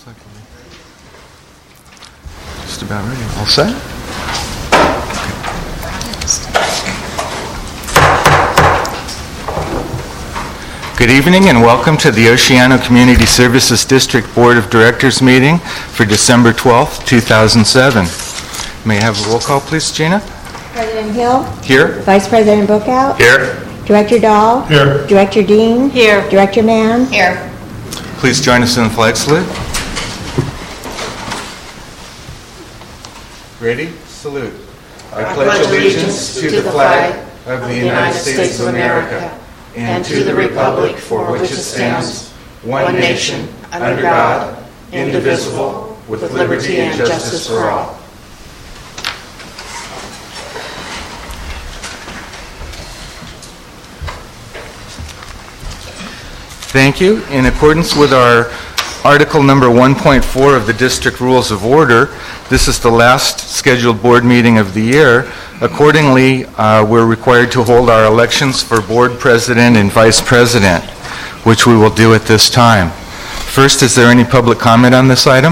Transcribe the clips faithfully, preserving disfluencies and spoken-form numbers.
Looks like we're just about ready. All set? Good evening and welcome to the Oceano Community Services District Board of Directors meeting for December twelfth, two thousand seven. May I have a roll call, please, Gina? President Hill? Here. Vice President Bookout? Here. Director Dahl? Here. Director Dean? Here. Director Mann? Here. Please join us in the flag salute. Ready? Salute. I pledge allegiance to the flag of the United States of America and to the republic for which it stands, one nation, under God, indivisible, with liberty and justice for all. Thank you. In accordance with our Article number one point four of the District Rules of Order, this is the last scheduled board meeting of the year. Accordingly, uh, we're required to hold our elections for board president and vice president, which we will do at this time. First, is there any public comment on this item?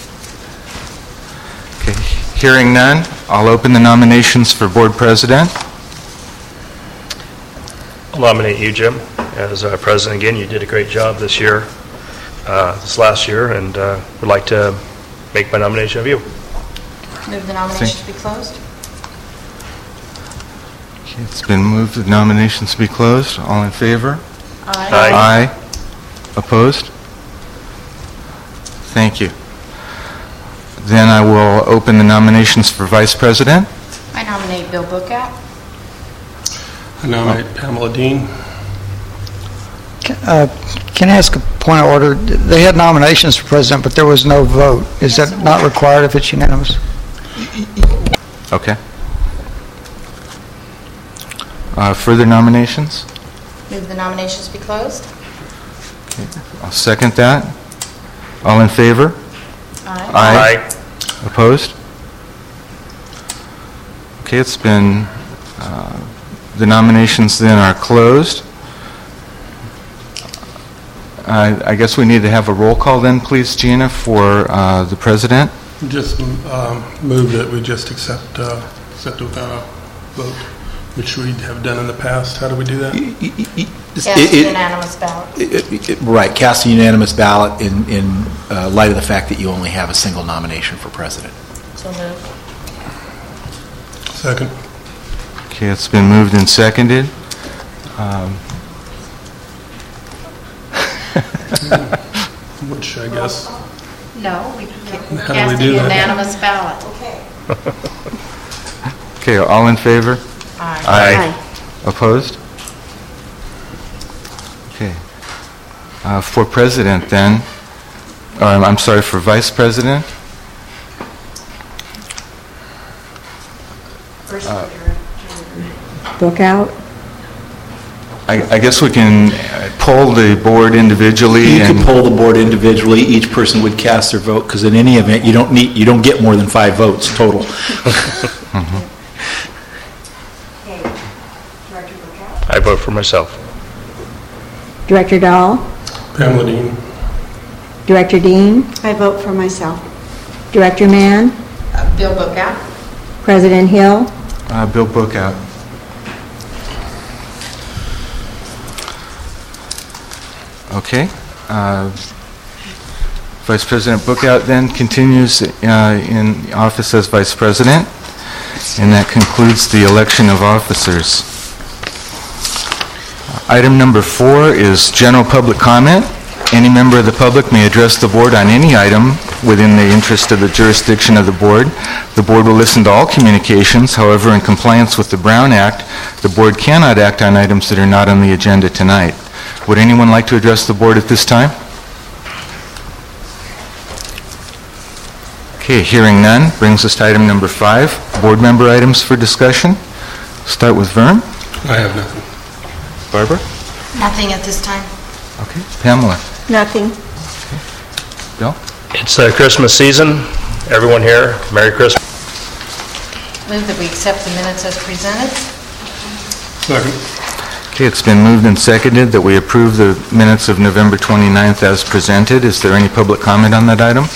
Okay. Hearing none, I'll open the nominations for board president. I'll nominate you, Jim, as uh, president again. You did a great job this year, uh, this last year, and uh, would like to make my nomination of you. Move the nominations be closed. Okay, it's been moved that nominations be closed. All in favor? Aye. Aye. Opposed? Thank you. Then I will open the nominations for vice president. I nominate Bill Bookout. I nominate Pamela Dean. Uh, Can I ask a point of order? They had nominations for president, but there was no vote. Is that not required if it's unanimous? Okay. Uh, Further nominations? Move the nominations be closed. Okay. I'll second that. All in favor? Aye. Aye. Opposed? Okay, it's been, uh, the nominations then are closed. I I guess we need to have a roll call then, please, Gina, for uh, the president. Just um, move that we just accept, uh, accept without a vote, which we have done in the past. How do we do that? Cast a unanimous ballot. It- it- it- Right, cast a unanimous ballot in, in uh, light of the fact that you only have a single nomination for president. So moved. Second. Okay, it's been moved and seconded. Um, Which I guess, No, we can How do we cast a do that? unanimous ballot. Okay, all in favor? Aye. Aye. Opposed? Okay. Uh, For president then, or I'm I'm sorry, for vice president? Bookout? I I guess we can uh, poll the board individually You and... can poll the board individually, each person would cast their vote, because in any event, you don't need, you don't get more than five votes total. I vote for myself. Director Dahl? Pamela Dean. Director Dean? I vote for myself. Director Mann? Uh, Bill Bookout. President Hill? Uh, Bill Bookout. Okay. Uh, Vice President Bookout then continues uh, in office as Vice President, and that concludes the election of officers. Item number four is general public comment. Any member of the public may address the board on any item within the interest of the jurisdiction of the board. The board will listen to all communications. However, in compliance with the Brown Act, the board cannot act on items that are not on the agenda tonight. Would anyone like to address the board at this time? Okay, hearing none, brings us to item number five, board member items for discussion. Start with Vern. I have nothing. Barbara? Nothing at this time. Okay. Pamela? Nothing. Bill? It's uh, Christmas season. Everyone here, Merry Christmas. Move that we accept the minutes as presented. Second. Okay, it's been moved and seconded that we approve the minutes of November twenty-ninth as presented. Is there any public comment on that item?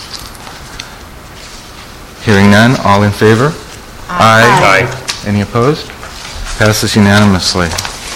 Hearing none, all in favor? Aye. Any opposed? Passes unanimously.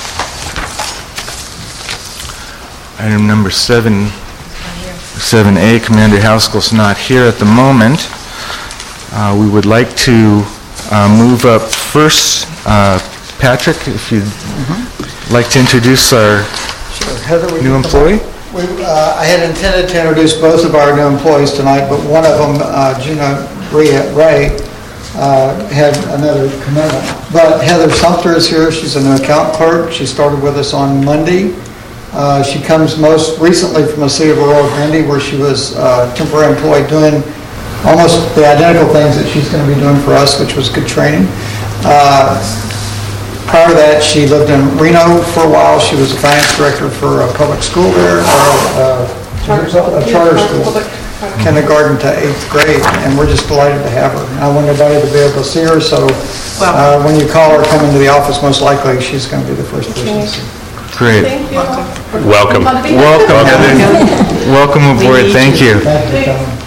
Item number seven, seven A, Commander Haskell's not here at the moment. Uh, We would like to uh, move up first. uh, Patrick, if you'd like to introduce our Heather, we new can- employee? We, uh, I had intended to introduce both of our new employees tonight, but one of them, uh, Gina Ray, Ray, uh, had another commitment. But Heather Sumter is here. She's a new account clerk. She started with us on Monday. Uh, She comes most recently from the city of Aurora Grande, where she was uh, temporary employee doing almost the identical things that she's going to be doing for us, which was good training. Uh, Prior to that, she lived in Reno for a while. She was a finance director for a public school there, uh, a charter school, kindergarten to eighth grade, and we're just delighted to have her. And I want everybody to be able to see her, so uh, when you call her, come into the office, most likely she's going to be the first person to see. Great. Welcome. Welcome, Heather. Welcome aboard. Thank you. Thank you for coming.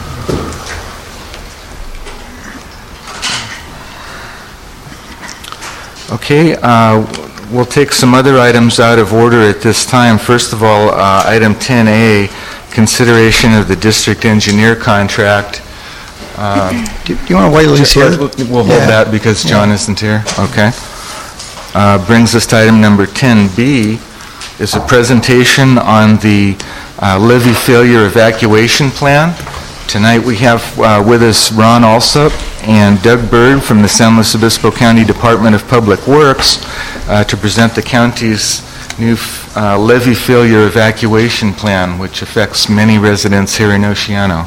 Okay, uh, we'll take some other items out of order at this time. First of all, uh, item ten A, consideration of the district engineer contract. Um, Do do you want to wait till he's here? We'll hold Yeah. that because John isn't here. Okay. Uh, Brings us to item number ten B, is a presentation on the uh, levee failure evacuation plan. Tonight we have uh, with us Ron Alsop and Doug Bird from the San Luis Obispo County Department of Public Works uh, to present the county's new uh, levee failure evacuation plan, which affects many residents here in Oceano.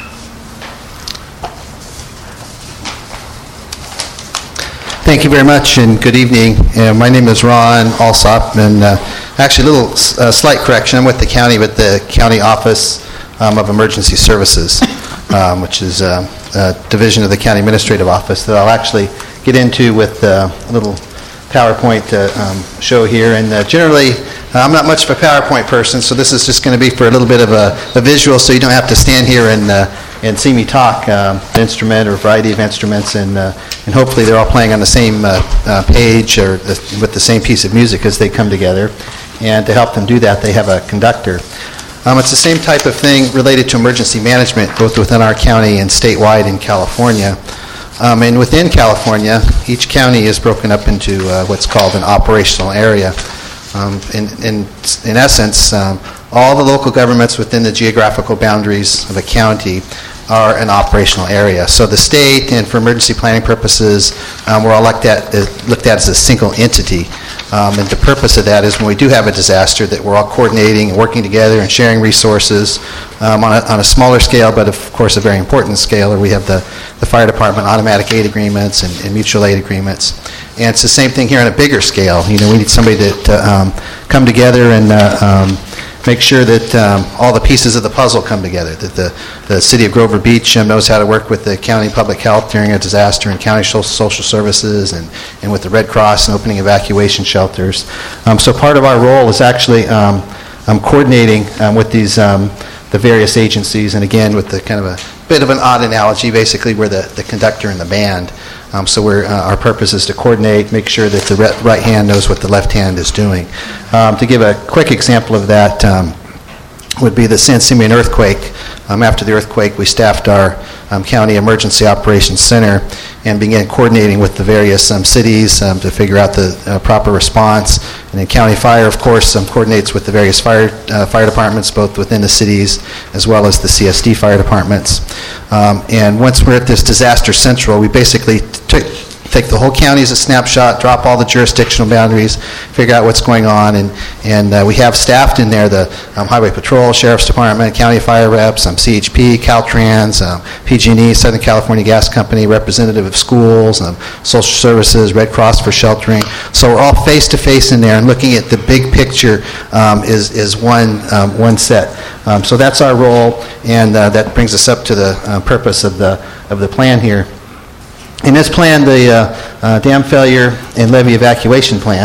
Thank you very much, and good evening. Uh, My name is Ron Alsop, and uh, actually, a little uh, slight correction. I'm with the county, with the County Office um, of Emergency Services, um, which is uh, a division of the County Administrative Office that I'll actually get into with uh, a little PowerPoint to um, show here. And uh, generally, uh, I'm not much of a PowerPoint person, so this is just going to be for a little bit of a, a visual, so you don't have to stand here and uh, and see me talk. Um, an instrument or a variety of instruments, and uh, and hopefully they're all playing on the same uh, uh, page or the, with the same piece of music as they come together. And to help them do that, they have a conductor. Um, it's the same type of thing related to emergency management, both within our county and statewide in California. Um, and within California, each county is broken up into uh, what's called an operational area. Um, in, in, in essence, um, all the local governments within the geographical boundaries of a county are an operational area. So the state, and for emergency planning purposes, um, we're all looked at, uh, looked at as a single entity. Um, and the purpose of that is when we do have a disaster, that we're all coordinating and working together and sharing resources um, on, a, on a smaller scale, but of course a very important scale, where we have the, the fire department automatic aid agreements and, and mutual aid agreements. And it's the same thing here on a bigger scale. You know, we need somebody to, to um, come together and uh, um, make sure that um, all the pieces of the puzzle come together, that the, the city of Grover Beach um, knows how to work with the county public health during a disaster, and county social, social services, and, and with the Red Cross and opening evacuation shelters. Um, so part of our role is actually um, um, coordinating um, with these um, the various agencies, and again with the kind of a bit of an odd analogy, basically we're the, the conductor and the band. Um, so we're, uh, our purpose is to coordinate, make sure that the re- right hand knows what the left hand is doing. Um, to give a quick example of that um, would be the San Simeon earthquake. Um, after the earthquake, we staffed our um, County Emergency Operations Center and began coordinating with the various um, cities um, to figure out the uh, proper response. And then County Fire, of course, um, coordinates with the various fire uh, fire departments, both within the cities as well as the C S D fire departments. Um, and once we're at this disaster central, we basically took take the whole county as a snapshot, drop all the jurisdictional boundaries, figure out what's going on, and and uh, we have staffed in there the um, Highway Patrol, Sheriff's Department, County Fire Reps, um, C H P, Caltrans, um, P G and E, Southern California Gas Company, representative of schools, um, social services, Red Cross for sheltering. So we're all face-to-face in there, and looking at the big picture um, is, is one, um, one set. Um, so that's our role, and uh, that brings us up to the uh, purpose of the, of the plan here. In this plan, the uh, uh, dam failure and levee evacuation plan,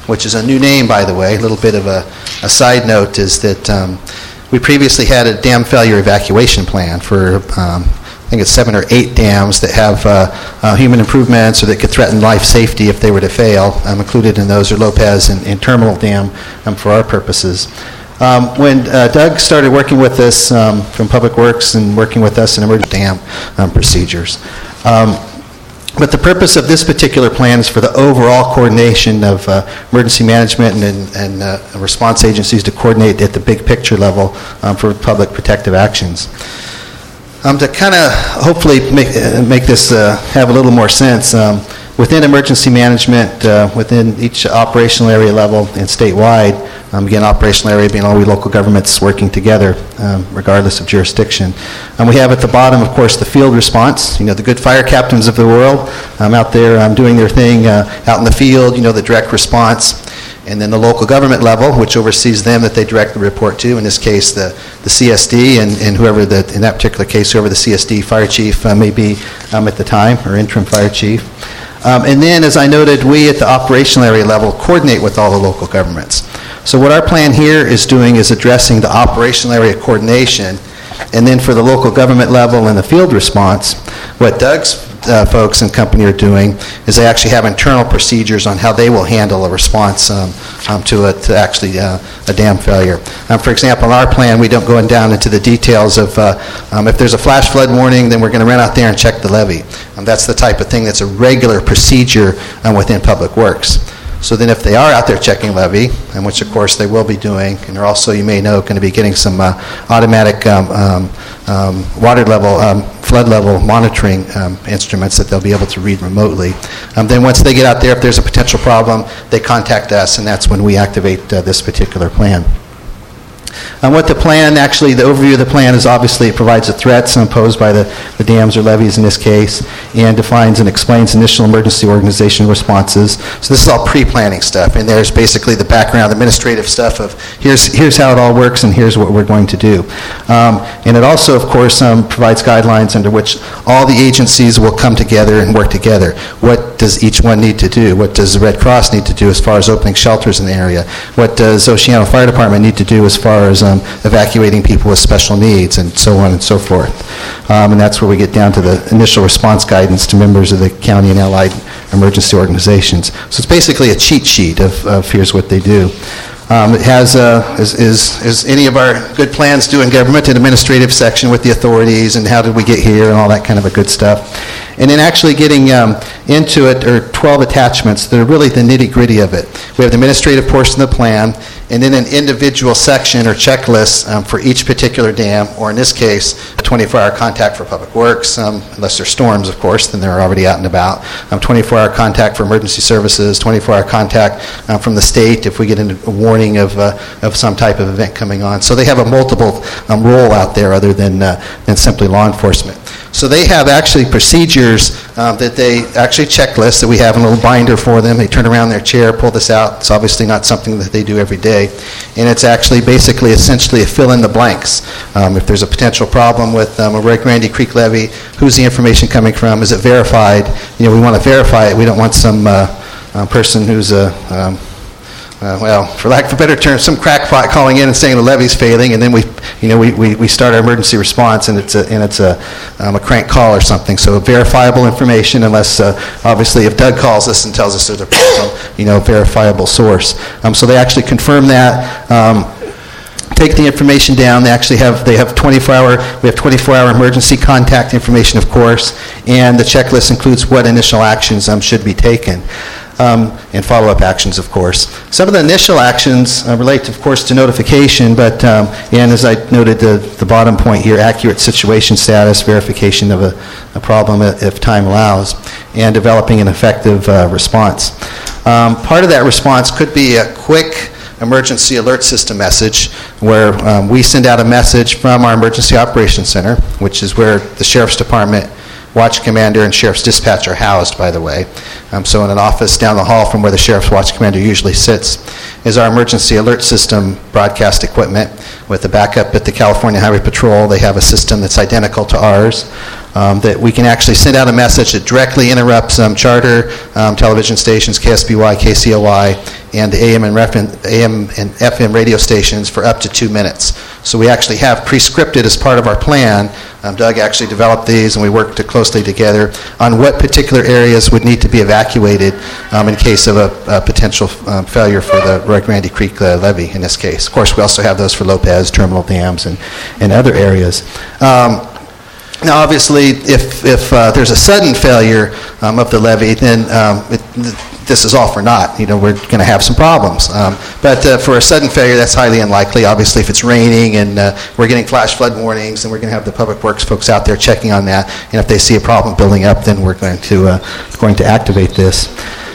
which is a new name, by the way. A little bit of a, a side note is that um, we previously had a dam failure evacuation plan for, um, I think it's seven or eight dams that have uh, uh, human improvements or that could threaten life safety if they were to fail. Um, included in those are Lopez and, and Terminal Dam um, for our purposes. Um, when uh, Doug started working with us um, from Public Works and working with us in emergency dam um, procedures. Um, But the purpose of this particular plan is for the overall coordination of uh, emergency management and, and uh, response agencies to coordinate at the big picture level um, for public protective actions. Um, to kind of hopefully make, uh, make this uh, have a little more sense, um, within emergency management, uh, within each operational area level and statewide, um, again, operational area being all we local governments working together, um, regardless of jurisdiction. And we have at the bottom, of course, the field response, you know, the good fire captains of the world um, out there um, doing their thing uh, out in the field, you know, the direct response. And then the local government level, which oversees them that they directly report to, in this case, the, the C S D, and, and whoever, the, in that particular case, whoever the C S D fire chief uh, may be um, at the time, or interim fire chief. Um, and then, as I noted, we at the operational area level coordinate with all the local governments. So what our plan here is doing is addressing the operational area coordination, and then for the local government level and the field response, what Doug's uh, folks and company are doing is they actually have internal procedures on how they will handle a response um, um, to, a, to actually uh, a dam failure. Um, for example, in our plan, we don't go down into the details of uh, um, if there's a flash flood warning, then we're going to run out there and check the levee. Um, that's the type of thing that's a regular procedure um, within Public Works. So then if they are out there checking levee, and which of course they will be doing, and they're also, you may know, going to be getting some uh, automatic um, um, um, water level, um, flood level monitoring um, instruments that they'll be able to read remotely. Um, then once they get out there, if there's a potential problem, they contact us, and that's when we activate uh, this particular plan. And what the plan, actually, the overview of the plan is obviously it provides the threats imposed by the, the dams or levees in this case, and defines and explains initial emergency organization responses. So this is all pre-planning stuff, and there's basically the background administrative stuff of here's, here's how it all works and here's what we're going to do. Um, and it also, of course, um, provides guidelines under which all the agencies will come together and work together. What does each one need to do? What does the Red Cross need to do as far as opening shelters in the area? What does Oceano Fire Department need to do as far as um, evacuating people with special needs, and so on and so forth. Um, and that's where we get down to the initial response guidance to members of the county and allied emergency organizations. So it's basically a cheat sheet of, of here's what they do. Um, it has, uh, as, as, as any of our good plans do in government, an administrative section with the authorities and how did we get here and all that kind of a good stuff. And then actually getting um, into it are twelve attachments that are really the nitty-gritty of it. We have the administrative portion of the plan, and then an individual section or checklist um, for each particular dam, or in this case, a twenty-four hour contact for Public Works, um, unless there's storms, of course, then they're already out and about. Um, twenty-four hour contact for emergency services, twenty-four hour contact um, from the state if we get a warning of, uh, of some type of event coming on. So they have a multiple um, role out there other than, uh, than simply law enforcement. So they have actually procedures um, that they actually checklists that we have in a little binder for them. They turn around their chair, pull this out. It's obviously not something that they do every day. And it's actually basically essentially a fill in the blanks. Um, if there's a potential problem with um, a Red Grandy Creek levee, who's the information coming from? Is it verified? You know, we want to verify it. We don't want some uh, uh, person who's a um, Uh, well, for lack of a better term, some crackpot calling in and saying the levee's failing, and then we, you know, we, we, we start our emergency response, and it's a and it's a um, a crank call or something. So verifiable information, unless uh, obviously if Doug calls us and tells us there's a problem, you know, verifiable source. Um, so they actually confirm that. Um, Take the information down. They actually have they have twenty-four hour we have twenty-four hour emergency contact information, of course, and the checklist includes what initial actions um, should be taken. Um, and follow-up actions, of course. Some of the initial actions uh, relate, of course, to notification, but, um, and as I noted, the, the bottom point here, accurate situation status, verification of a, a problem if time allows, and developing an effective uh, response. Um, part of that response could be a quick emergency alert system message where um, we send out a message from our emergency operations center, which is where the Sheriff's Department, Watch Commander, and Sheriff's Dispatch are housed, by the way. Um, so in an office down the hall from where the Sheriff's Watch Commander usually sits is our emergency alert system broadcast equipment with the backup at the California Highway Patrol. They have a system that's identical to ours. um, that we can actually send out a message that directly interrupts um, charter um, television stations, K S B Y, K C L Y, and the A M and, A M and F M radio stations for up to two minutes. So we actually have pre-scripted as part of our plan. Um, Doug actually developed these, and we worked closely together on what particular areas would need to be evacuated um, in case of a, a potential um, failure for the Rio Grande Creek uh, levee in this case. Of course, we also have those for Lopez, terminal dams, and, and other areas. Um, Now, obviously, if, if uh, there's a sudden failure um, of the levee, then um, it, th- this is all for naught. You know, we're going to have some problems. Um, but uh, for a sudden failure, that's highly unlikely. Obviously, if it's raining and uh, we're getting flash flood warnings, then we're going to have the Public Works folks out there checking on that. And if they see a problem building up, then we're going to uh, going to activate this.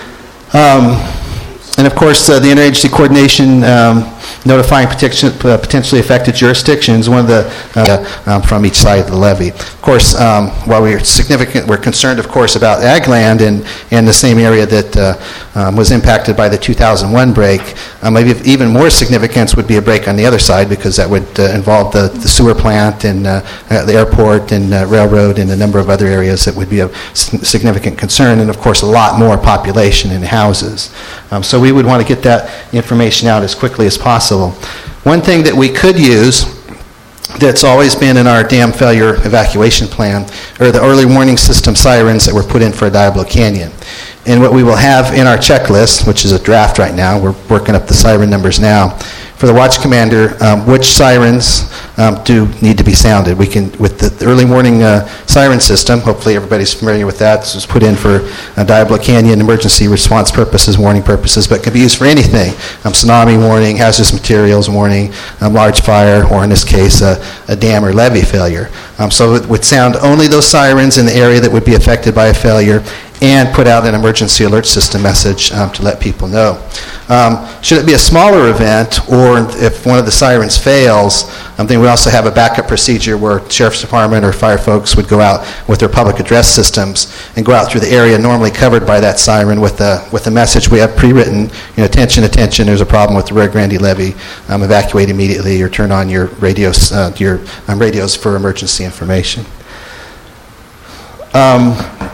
Um, and of course, uh, the interagency coordination. Um, notifying potential, uh, potentially affected jurisdictions, one of the uh, um, from each side of the levee. Of course, um, while we're significant, we're concerned, of course, about ag land and, and the same area that uh, um, was impacted by the two thousand one break. Um, maybe even more significance would be a break on the other side, because that would uh, involve the, the sewer plant and uh, uh, the airport and uh, railroad and a number of other areas that would be of significant concern, and of course a lot more population in houses. Um, so we would want to get that information out as quickly as possible. One thing that we could use that's always been in our dam failure evacuation plan are the early warning system sirens that were put in for Diablo Canyon. And what we will have in our checklist, which is a draft right now, we're working up the siren numbers now, for the watch commander, um, which sirens um, do need to be sounded. We can, with the early warning uh, siren system, hopefully everybody's familiar with that. This was put in for uh, Diablo Canyon emergency response purposes, warning purposes, but can be used for anything. Um, tsunami warning, hazardous materials warning, um, large fire, or in this case, uh, a dam or levee failure. Um, so it would sound only those sirens in the area that would be affected by a failure, and put out an emergency alert system message um, to let people know. Um, should it be a smaller event, or if one of the sirens fails, um, then we also have a backup procedure where Sheriff's Department or fire folks would go out with their public address systems and go out through the area normally covered by that siren with a, with a message we have pre-written, you know, attention, attention, there's a problem with the Rio Grande levee, um, evacuate immediately, or turn on your radios, uh, your um, radios for emergency information. Um,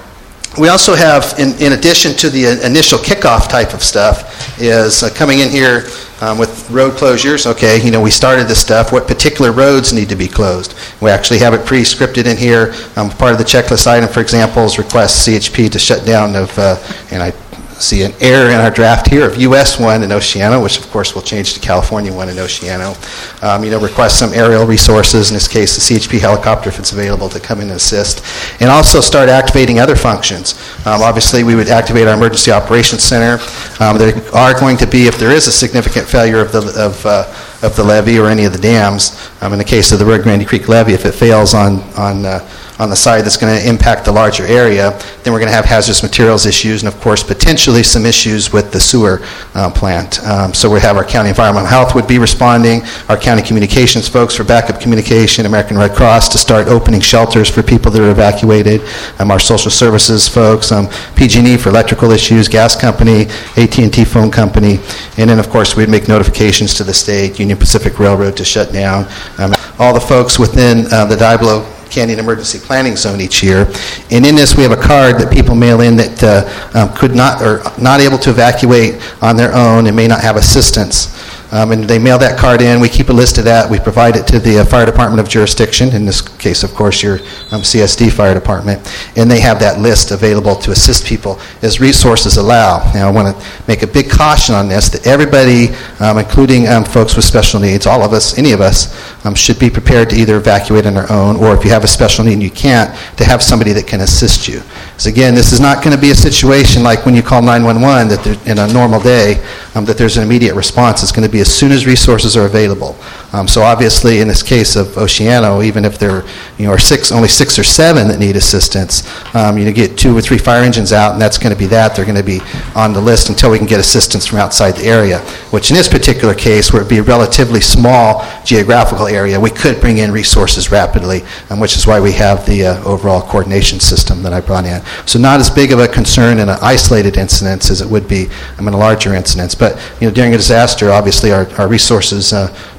We also have, in, in addition to the initial kickoff type of stuff, is uh, coming in here um, with road closures. Okay, you know, we started this stuff. What particular roads need to be closed? We actually have it pre-scripted in here. Um, part of the checklist item, for example, is request C H P to shut down of, uh, and I see an error in our draft here of U S one in Oceano, which of course will change to California one in Oceano. Um, you know, request some aerial resources, in this case the C H P helicopter if it's available, to come in and assist. And also start activating other functions. Um, obviously we would activate our Emergency Operations Center. Um, there are going to be, if there is a significant failure of the, of, uh, of the levee or any of the dams, um, in the case of the Rio Grande Creek levee, if it fails on, on uh, on the side that's going to impact the larger area, then we're going to have hazardous materials issues, and of course potentially some issues with the sewer uh, plant. Um, so we have our county environmental health would be responding, our county communications folks for backup communication, American Red Cross to start opening shelters for people that are evacuated, um, our social services folks, um, P G and E for electrical issues, gas company, A T and T phone company, and then of course we'd make notifications to the state, Union Pacific Railroad to shut down, um, all the folks within uh, the Diablo Canyon Emergency Planning Zone each year. And in this we have a card that people mail in that uh, um, could not, or not able to evacuate on their own and may not have assistance. Um, and they mail that card in. We keep a list of that. We provide it to the uh, fire department of jurisdiction, in this case, of course, your um, C S D fire department, and they have that list available to assist people as resources allow. Now, I want to make a big caution on this, that everybody, um, including um, folks with special needs, all of us, any of us, um, should be prepared to either evacuate on their own, or if you have a special need and you can't, to have somebody that can assist you. So again, this is not going to be a situation like when you call nine one one that there, in a normal day, um, that there's an immediate response. It's going to be as soon as resources are available. Um, so obviously, in this case of Oceano, even if there you know, are six, only six or seven that need assistance, um, you get two or three fire engines out, and that's going to be that. They're going to be on the list until we can get assistance from outside the area, which in this particular case, where it would be a relatively small geographical area, we could bring in resources rapidly, um, which is why we have the uh, overall coordination system that I brought in. So not as big of a concern in an isolated incident as it would be um, in a larger incidents. But you know, during a disaster, obviously our, our resources uh, don't magically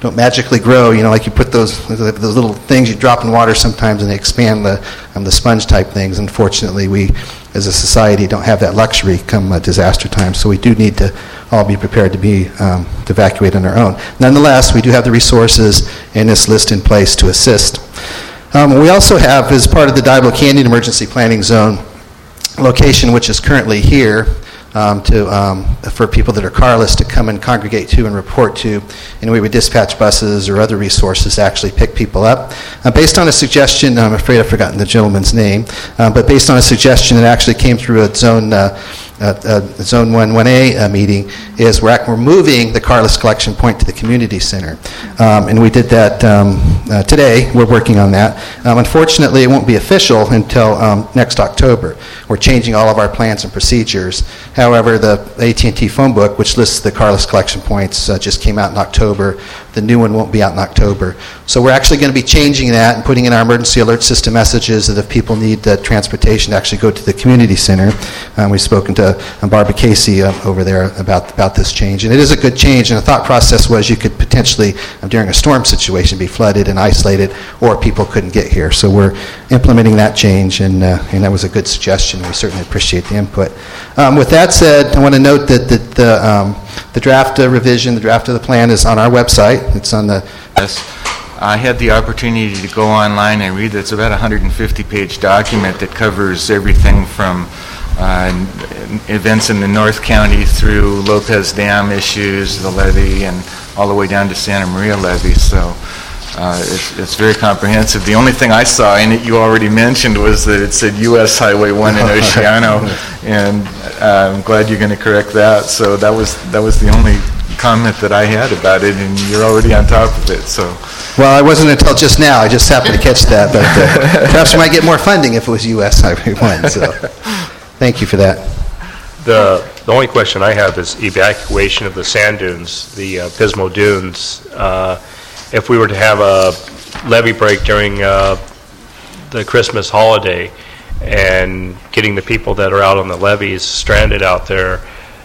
geometrically grow, you know, like you put those those little things you drop in water sometimes and they expand the um, the sponge type things. Unfortunately, we as a society don't have that luxury come uh, disaster time, so we do need to all be prepared to be um, to evacuate on our own. Nonetheless, we do have the resources and this list in place to assist. Um, we also have, as part of the Diablo Canyon Emergency Planning Zone location, which is currently here, Um, to um, for people that are carless to come and congregate to and report to, and we would dispatch buses or other resources to actually pick people up. Uh, based on a suggestion, I'm afraid I've forgotten the gentleman's name, uh, but based on a suggestion that actually came through a zone uh, uh, uh, Zone one one A uh, meeting, is we're, act- we're moving the carless collection point to the community center, um, and we did that um, uh, today. We're working on that. Um, unfortunately, it won't be official until um, next October. We're changing all of our plans and procedures. However, the A T and T phone book, which lists the carless collection points, uh, just came out in October. The new one won't be out in October. So we're actually going to be changing that and putting in our emergency alert system messages that if people need uh, transportation to actually go to the community center. Um, we've spoken to um, Barbara Casey uh, over there about, about this change. And it is a good change, and the thought process was you could potentially, um, during a storm situation, be flooded and isolated, or people couldn't get here. So we're implementing that change, and, uh, and that was a good suggestion. We certainly appreciate the input. Um, with that said, I want to note that the, the, um, the draft uh, revision, the draft of the plan is on our website. It's on the... Yes. I had the opportunity to go online and read it. It's about a one hundred fifty page document that covers everything from uh, events in the North County through Lopez Dam issues, the levee, and all the way down to Santa Maria levee. So uh, it's, it's very comprehensive. The only thing I saw in it you already mentioned was that it said U S Highway one in Oceano, and uh, I'm glad you're going to correct that. So that was that was the only comment that I had about it, and you're already on top of it. So, well, it wasn't until just now. I just happened to catch that, but uh, perhaps we might get more funding if it was U S Highway one. So, thank you for that. The the only question I have is evacuation of the sand dunes, the uh, Pismo Dunes. Uh, if we were to have a levee break during uh, the Christmas holiday and getting the people that are out on the levees stranded out there,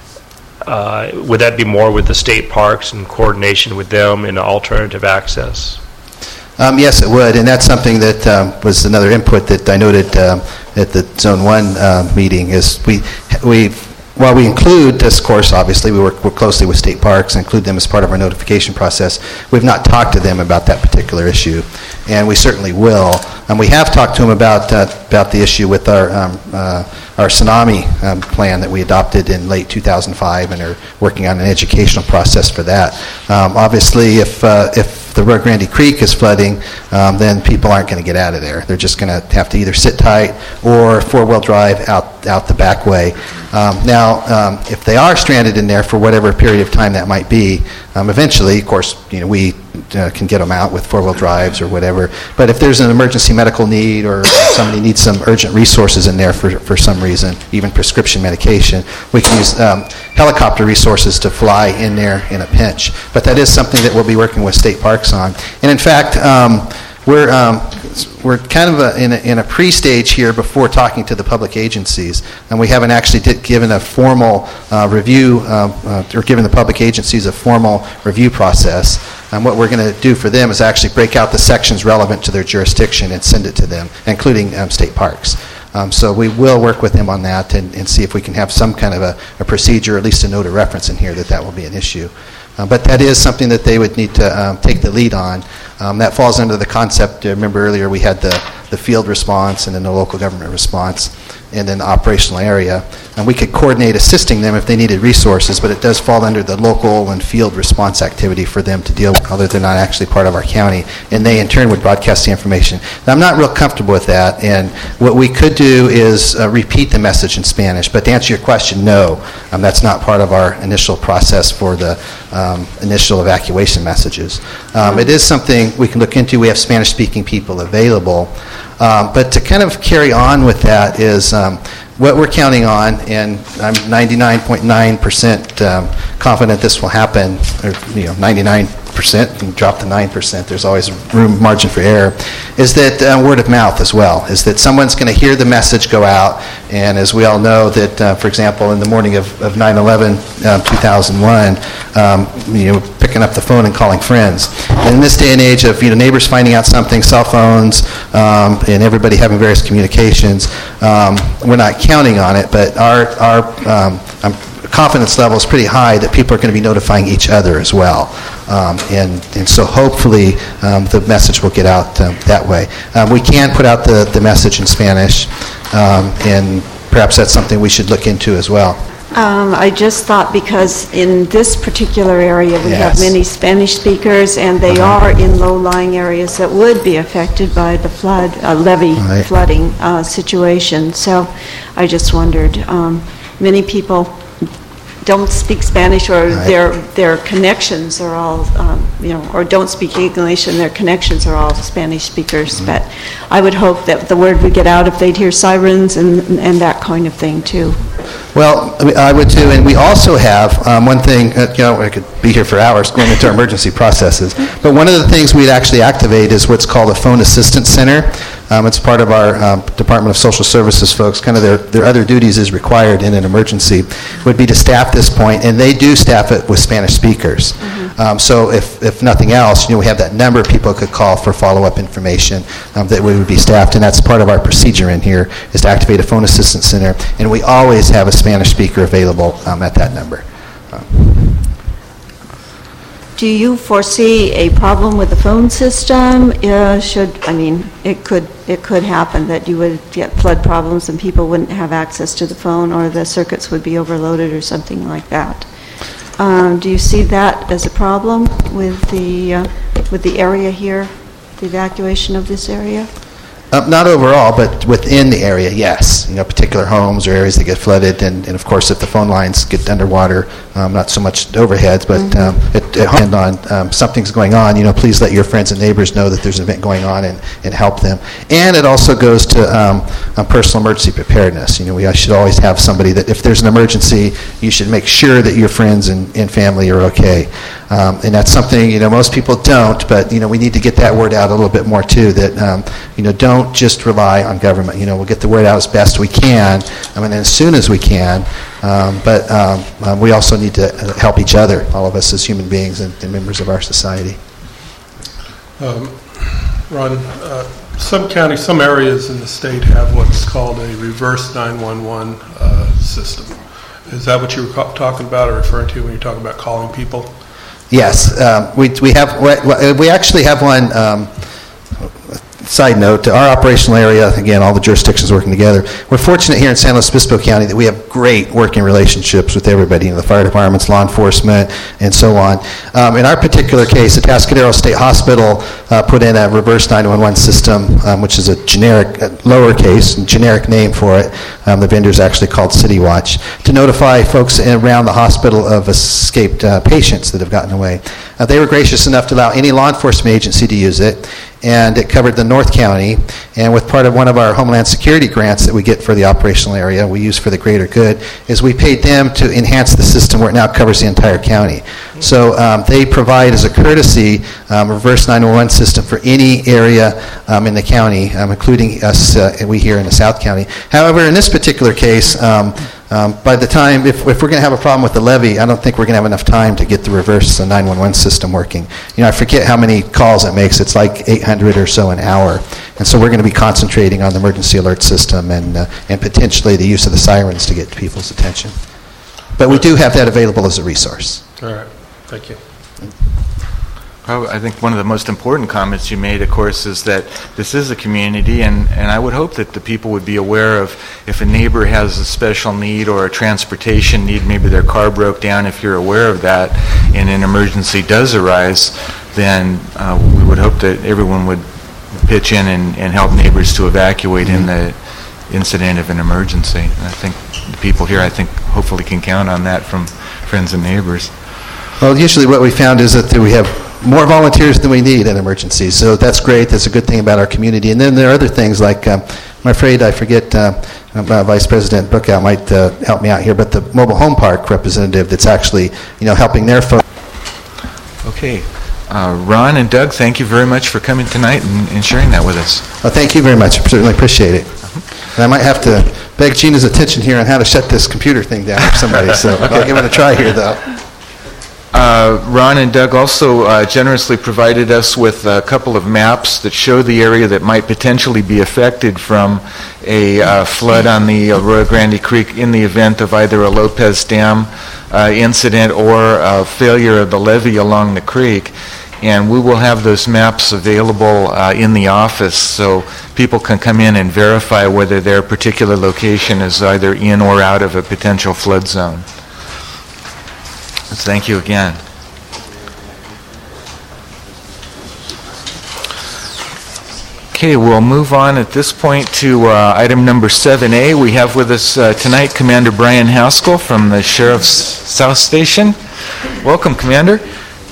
Uh, would that be more with the state parks in coordination with them in alternative access? Um, yes, it would, and that's something that um, was another input that I noted um, at the Zone One uh, meeting. Is we we while we include this course, obviously we work, work closely with state parks and include them as part of our notification process. We've not talked to them about that particular issue, and we certainly will. And we have talked to them about uh, about the issue with our um, uh, our tsunami um, plan that we adopted in late two thousand five, and are working on an educational process for that. Um, obviously, if uh, if the Rio Grande Creek is flooding, um, then people aren't going to get out of there. They're just going to have to either sit tight or four-wheel drive out out the back way. Um, now, um, if they are stranded in there for whatever period of time that might be, um, eventually, of course, you know, we uh, can get them out with four-wheel drives or whatever. But if there's an emergency medical need, or somebody needs some urgent resources in there for for some reason, even prescription medication, we can use um, helicopter resources to fly in there in a pinch. But that is something that we'll be working with state parks on. And in fact, um, we're um, we're kind of a, in, a, in a pre-stage here before talking to the public agencies, and we haven't actually did, given a formal uh, review uh, uh, or given the public agencies a formal review process. And what we're going to do for them is actually break out the sections relevant to their jurisdiction and send it to them, including um, state parks. Um, so we will work with them on that and, and see if we can have some kind of a, a procedure, at least a note of reference in here that that will be an issue. Uh, but that is something that they would need to um, take the lead on. Um, that falls under the concept, uh, remember earlier we had the, the field response and then the local government response and then the operational area. And we could coordinate assisting them if they needed resources, but it does fall under the local and field response activity for them to deal with, although they're not actually part of our county. And they in turn would broadcast the information. Now, I'm not real comfortable with that, and what we could do is uh, repeat the message in Spanish. But to answer your question, no, um, that's not part of our initial process for the um, initial evacuation messages. Um, it is something we can look into. We have Spanish-speaking people available. Um, but to kind of carry on with that is um, what we're counting on, and I'm ninety-nine point nine percent um, confident this will happen, or you know, ninety-nine percent, you can drop to nine percent, there's always room, margin for error, is that uh, word of mouth as well, is that someone's going to hear the message go out, and as we all know that, uh, for example, in the morning of, of nine eleven, uh, two thousand one, um, you know, picking up the phone and calling friends. And in this day and age of, you know, neighbors finding out something, cell phones, um, and everybody having various communications, um, we're not counting on it, but our, our um, I'm confidence level is pretty high that people are going to be notifying each other as well. Um, and, and so hopefully um, the message will get out um, that way. Um, we can put out the, the message in Spanish, um, and perhaps that's something we should look into as well. Um, I just thought because in this particular area we have Yes. many Spanish speakers, and they Uh-huh. are in low-lying areas that would be affected by the flood, uh, levee Right. flooding uh, situation. So I just wondered, um, many people don't speak Spanish, or Right. their their connections are all, um, you know, or don't speak English, and their connections are all Spanish speakers. Mm-hmm. But I would hope that the word would get out if they'd hear sirens and and that kind of thing too. Well, I mean, I would too, and we also have um, one thing, uh, you know, I could be here for hours going into our emergency processes, but one of the things we'd actually activate is what's called a phone assistance center. Um, It's part of our um, Department of Social Services folks, kind of their, their other duties is required in an emergency, would be to staff this point, and they do staff it with Spanish speakers. Um, So if, if nothing else, you know, we have that number of people could call for follow-up information um, that we would be staffed, and that's part of our procedure in here, is to activate a phone assistance center, and we always have a Spanish speaker available um, at that number. Do you foresee a problem with the phone system? Uh, Should, I mean, it could, it could happen that you would get flood problems and people wouldn't have access to the phone, or the circuits would be overloaded or something like that. Um, Do you see that as a problem with the, uh, with the area here, the evacuation of this area? Uh, Not overall, but within the area, yes. You know, particular homes or areas that get flooded, and, and of course, if the phone lines get underwater, um, not so much overheads, but um, it it depends on um, something's going on, you know, please let your friends and neighbors know that there's an event going on, and, and help them. And it also goes to um, um, personal emergency preparedness. You know, we should always have somebody that if there's an emergency, you should make sure that your friends and, and family are okay. Um, and that's something, you know, most people don't, but, you know, we need to get that word out a little bit more too, that, um, you know, don't just rely on government. You know, we'll get the word out as best we can, I mean, as soon as we can, um, but um, um, we also need to help each other, all of us as human beings and, and members of our society. Um, Ron, uh, some counties, some areas in the state have what's called a reverse nine one one uh, system. Is that what you were ca- talking about or referring to when you're talking about calling people? Yes, um, we we have we we actually have one. Um, Side note, our operational area, again, all the jurisdictions working together, we're fortunate here in San Luis Obispo County that we have great working relationships with everybody, you know, the fire departments, law enforcement, and so on. Um, in our particular case, the Atascadero State Hospital uh, put in a reverse nine one one system, um, which is a generic, uh, lowercase, generic name for it. Um, the vendor's actually called City Watch, to notify folks around the hospital of escaped uh, patients that have gotten away. Uh, they were gracious enough to allow any law enforcement agency to use it, and it covered the North County, and with part of one of our Homeland Security grants that we get for the operational area, we use for the greater good, is we paid them to enhance the system where it now covers the entire county. So um, they provide as a courtesy um, a reverse nine one one system for any area um, in the county, um, including us, uh, we here in the South County. However, in this particular case, um, Um, by the time, if, if we're going to have a problem with the levee, I don't think we're going to have enough time to get the reverse nine one one system working. You know, I forget how many calls it makes. It's like eight hundred or so an hour. And so we're going to be concentrating on the emergency alert system and, uh, and potentially the use of the sirens to get people's attention. But we do have that available as a resource. All right, thank you. Probably, I think one of the most important comments you made, of course, is that this is a community, and, and I would hope that the people would be aware of if a neighbor has a special need or a transportation need, maybe their car broke down, if you're aware of that and an emergency does arise, then uh, we would hope that everyone would pitch in and, and help neighbors to evacuate in the incident of an emergency. And I think the people here, I think, hopefully can count on that from friends and neighbors. Well, usually what we found is that we have more volunteers than we need in emergencies, so that's great. That's a good thing about our community. And then there are other things like, um, I'm afraid I forget, uh, uh, Vice President Bookout might uh, help me out here, but the mobile home park representative that's actually, you know, helping their folks. Okay. Uh, Ron and Doug, thank you very much for coming tonight and and sharing that with us. Well, thank you very much. I certainly appreciate it. And I might have to beg Gina's attention here on how to shut this computer thing down for somebody, so I'll give it a try here, though. Uh, Ron and Doug also uh, generously provided us with a couple of maps that show the area that might potentially be affected from a uh, flood on the Arroyo Grande Creek in the event of either a Lopez Dam uh, incident or a failure of the levee along the creek. And we will have those maps available uh, in the office so people can come in and verify whether their particular location is either in or out of a potential flood zone. Thank you again. Okay, we'll move on at this point to uh, item number seven A. We have with us uh, tonight Commander Brian Haskell from the Sheriff's South Station. Welcome, Commander.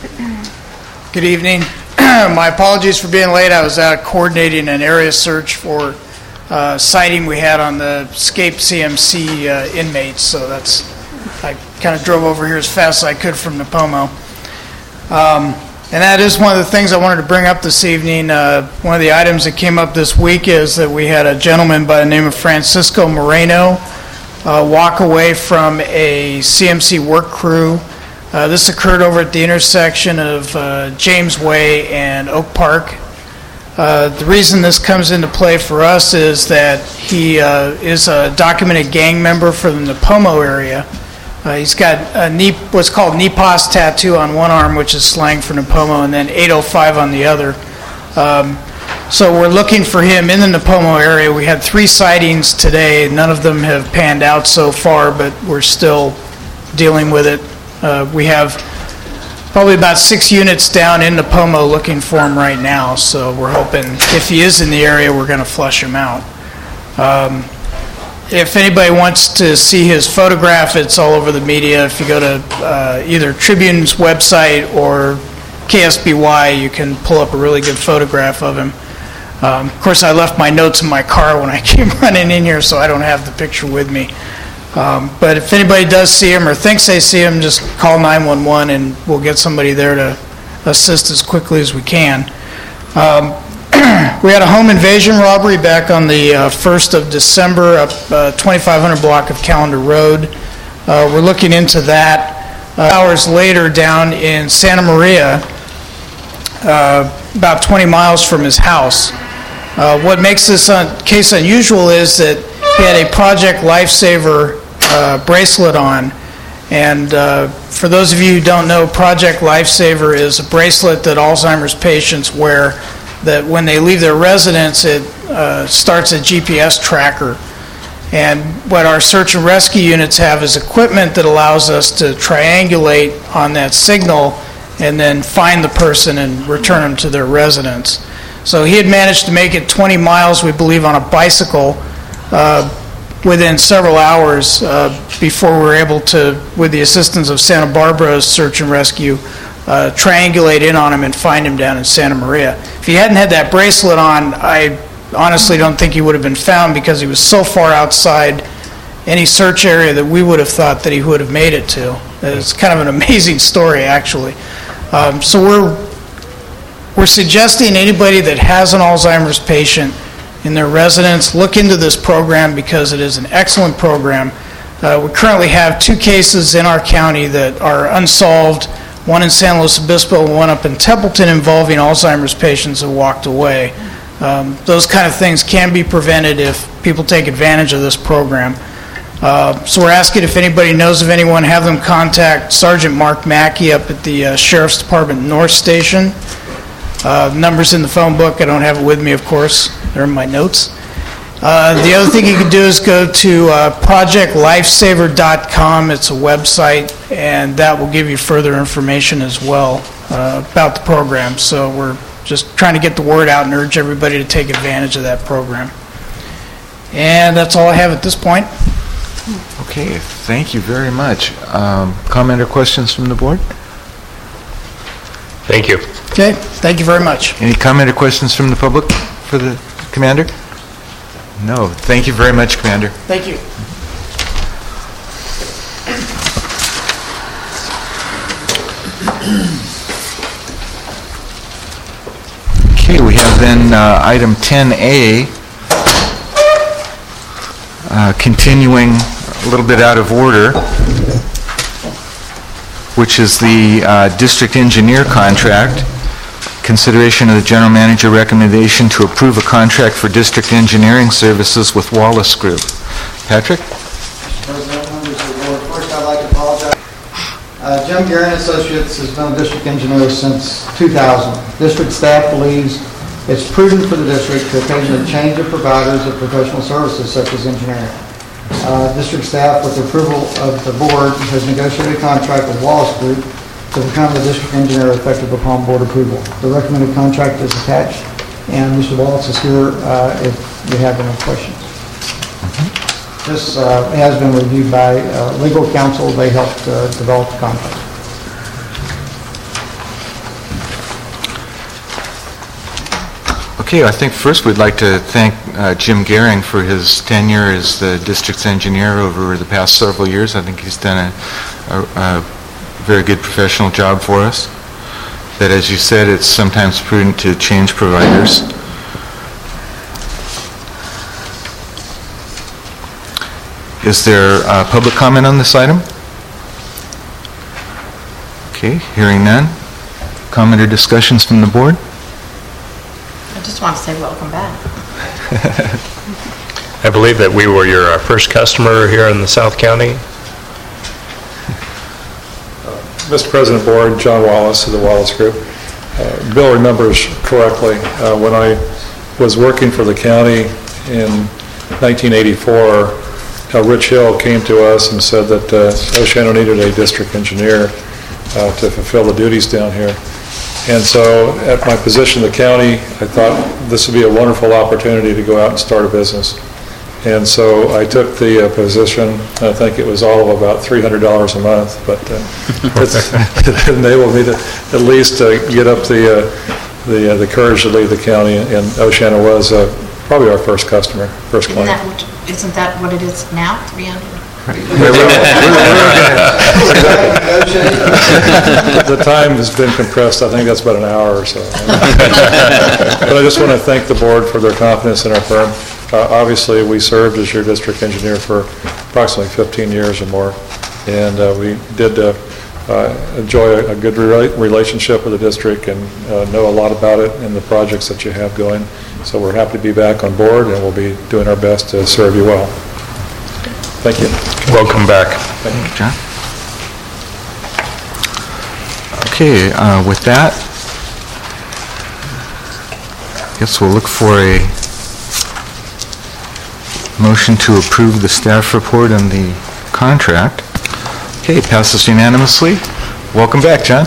Good evening. My apologies for being late. I was out coordinating an area search for uh, sighting we had on the escaped C M C uh, inmates, so that's I kind of drove over here as fast as I could from Napomo. Um, and that is one of the things I wanted to bring up this evening. Uh, one of the items that came up this week is that we had a gentleman by the name of Francisco Moreno uh, walk away from a C M C work crew. Uh, this occurred over at the intersection of uh, James Way and Oak Park. Uh, the reason this comes into play for us is that he uh, is a documented gang member from the Napomo area. Uh, he's got a knee, what's called N E P O S tattoo on one arm, which is slang for Napomo, and then eight oh five on the other. Um, so we're looking for him in the Napomo area. We had three sightings today. None of them have panned out so far, but we're still dealing with it. Uh, we have probably about six units down in Napomo looking for him right now, so we're hoping if he is in the area, we're going to flush him out. Um, if anybody wants to see his photograph, it's all over the media. If you go to uh, either Tribune's website or K S B Y, you can pull up a really good photograph of him. Um, of course, I left my notes in my car when I came running in here, so I don't have the picture with me. Um, but if anybody does see him or thinks they see him, just call nine one one and we'll get somebody there to assist as quickly as we can. Um, we had a home invasion robbery back on the uh, first of December up uh, twenty-five hundred block of Callender Road. Uh, we're looking into that. Uh, hours later down in Santa Maria, uh, about twenty miles from his house. Uh, what makes this un- case unusual is that he had a Project Lifesaver uh, bracelet on, and uh, for those of you who don't know, Project Lifesaver is a bracelet that Alzheimer's patients wear that when they leave their residence, it uh, starts a G P S tracker. And what our search and rescue units have is equipment that allows us to triangulate on that signal and then find the person and return them to their residence. So he had managed to make it twenty miles, we believe, on a bicycle uh, within several hours uh, before we were able to, with the assistance of Santa Barbara's search and rescue, uh, triangulate in on him and find him down in Santa Maria. If he hadn't had that bracelet on, I honestly don't think he would have been found because he was so far outside any search area that we would have thought that he would have made it to. It's kind of an amazing story, actually. Um, so we're we're suggesting anybody that has an Alzheimer's patient in their residence look into this program because it is an excellent program. Uh, we currently have two cases in our county that are unsolved, one in San Luis Obispo and one up in Templeton involving Alzheimer's patients who walked away. Um, those kind of things can be prevented if people take advantage of this program. Uh, so we're asking if anybody knows of anyone, have them contact Sergeant Mark Mackey up at the uh, Sheriff's Department North Station. Uh, numbers in the phone book. I don't have it with me, of course. They're in my notes. Uh, the other thing you can do is go to uh, project lifesaver dot com. It's a website, and that will give you further information as well uh, about the program. So we're just trying to get the word out and urge everybody to take advantage of that program. And that's all I have at this point. Okay, thank you very much. Um, comment or questions from the board? Thank you. Okay, thank you very much. Any comment or questions from the public for the commander? No, thank you very much, Commander. Thank you. then uh, item ten A, uh, continuing a little bit out of order, which is the uh, district engineer contract. Consideration of the general manager recommendation to approve a contract for district engineering services with Wallace Group. Patrick? President, members of the board, first I'd like to apologize. Uh, Jim Guerin Associates has been a district engineer since two thousand. District staff believes it's prudent for the district to occasionally change the providers of professional services such as engineering. Uh, district staff, with the approval of the board, has negotiated a contract with Wallace Group to become the district engineer effective upon board approval. The recommended contract is attached, and Mister Wallace is here uh, if you have any questions. Mm-hmm. This uh, has been reviewed by uh, legal counsel. They helped uh, develop the contract. Okay, I think first we'd like to thank uh, Jim Gehring for his tenure as the district's engineer over the past several years. I think he's done a, a, a very good professional job for us. That, as you said, it's sometimes prudent to change providers. Is there uh, public comment on this item? Okay, hearing none. Comment or discussions from the board? I just want to say welcome back. I believe that we were your uh, first customer here in the South County. Mister President, Board, John Wallace of the Wallace Group. Uh, Bill remembers correctly, uh, when I was working for the county in nineteen eighty-four, uh, Rich Hill came to us and said that uh, Oceano needed a district engineer uh, to fulfill the duties down here. And so at my position in the county, I thought this would be a wonderful opportunity to go out and start a business. And so I took the uh, position. I think it was all of about three hundred dollars a month, but uh, it's, it enabled me to at least uh, get up the uh, the uh, the courage to leave the county. And Oceano was uh, probably our first customer, first Isn't client. that, what- isn't that what it is now, three hundred? The time has been compressed. I think that's about an hour or so. But I just want to thank the board for their confidence in our firm. Uh, obviously, we served as your district engineer for approximately fifteen years or more, and uh, we did uh, uh, enjoy a, a good rela- relationship with the district and uh, know a lot about it and the projects that you have going. So we're happy to be back on board, and we'll be doing our best to serve you well. Thank you. Welcome back. Thank you, John. Okay, uh, with that, I guess we'll look for a motion to approve the staff report and the contract. Okay, passes unanimously. Welcome back, John.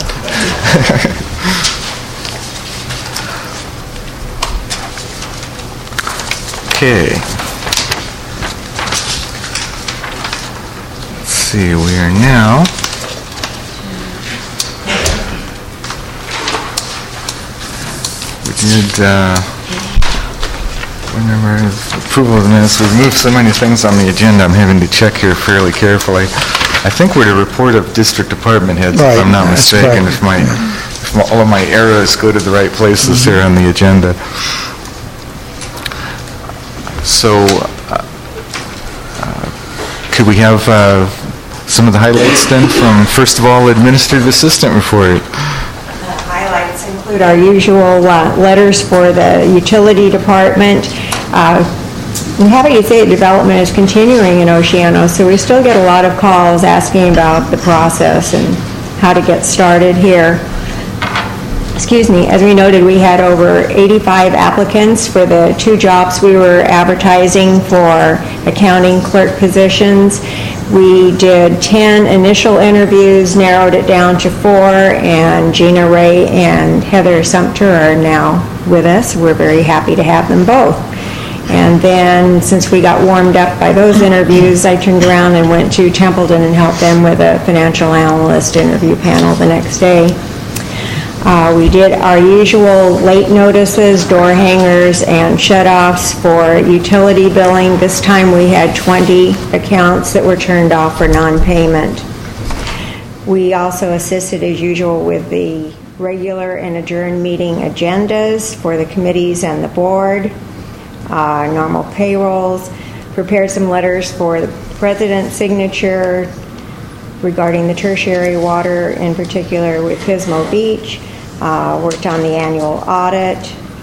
Okay. Let's see, we are now we did uh, remember approval of the minutes. We've moved so many things on the agenda, I'm having to check here fairly carefully. I think we're to report of district department heads, Right, if I'm not that's mistaken, correct. if my, if my- all of my arrows go to the right places here on the agenda. So, uh, uh, could we have uh, some of the highlights then from, first of all, Administrative Assistant report? The highlights include our usual uh, letters for the utility department. Uh, I'm happy to say development is continuing in Oceano, so we still get a lot of calls asking about the process and how to get started here. Excuse me, as we noted, we had over eighty-five applicants for the two jobs we were advertising for accounting clerk positions. We did ten initial interviews, narrowed it down to four, and Gina Ray and Heather Sumter are now with us. We're very happy to have them both. And then, since we got warmed up by those interviews, I turned around and went to Templeton and helped them with a financial analyst interview panel the next day. Uh, we did our usual late notices, door hangers, and shut-offs for utility billing. This time we had twenty accounts that were turned off for non-payment. We also assisted, as usual, with the regular and adjourned meeting agendas for the committees and the board, uh, normal payrolls, prepared some letters for the president's signature regarding the tertiary water, in particular with Pismo Beach, uh, worked on the annual audit,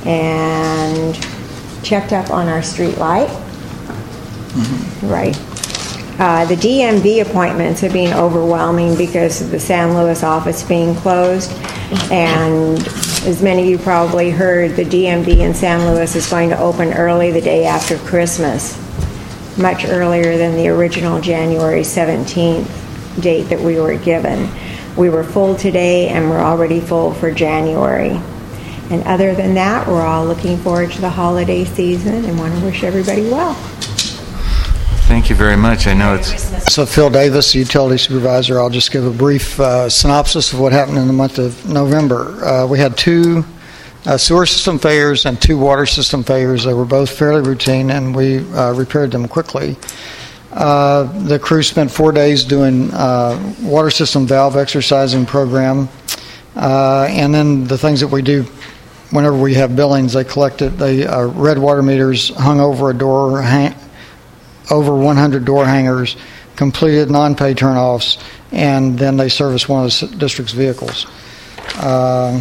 and checked up on our street light. Mm-hmm. Right. Uh, the D M V appointments have been overwhelming because of the San Luis office being closed. And as many of you probably heard, the D M V in San Luis is going to open early the day after Christmas, much earlier than the original January seventeenth date that we were given. We were full today and we're already full for January. And other than that, we're all looking forward to the holiday season and want to wish everybody well. Thank you very much. I know it's... So Phil Davis, Utility Supervisor, I'll just give a brief uh, synopsis of what happened in the month of November. Uh, we had two uh, sewer system failures and two water system failures. They were both fairly routine, and we uh, repaired them quickly. Uh, the crew spent four days doing uh, water system valve exercising program, uh, and then the things that we do whenever we have billings, they collected, they uh, red water meters hung over a door, hang, over one hundred door hangers, completed non-pay turnoffs, and then they serviced one of the district's vehicles. Uh,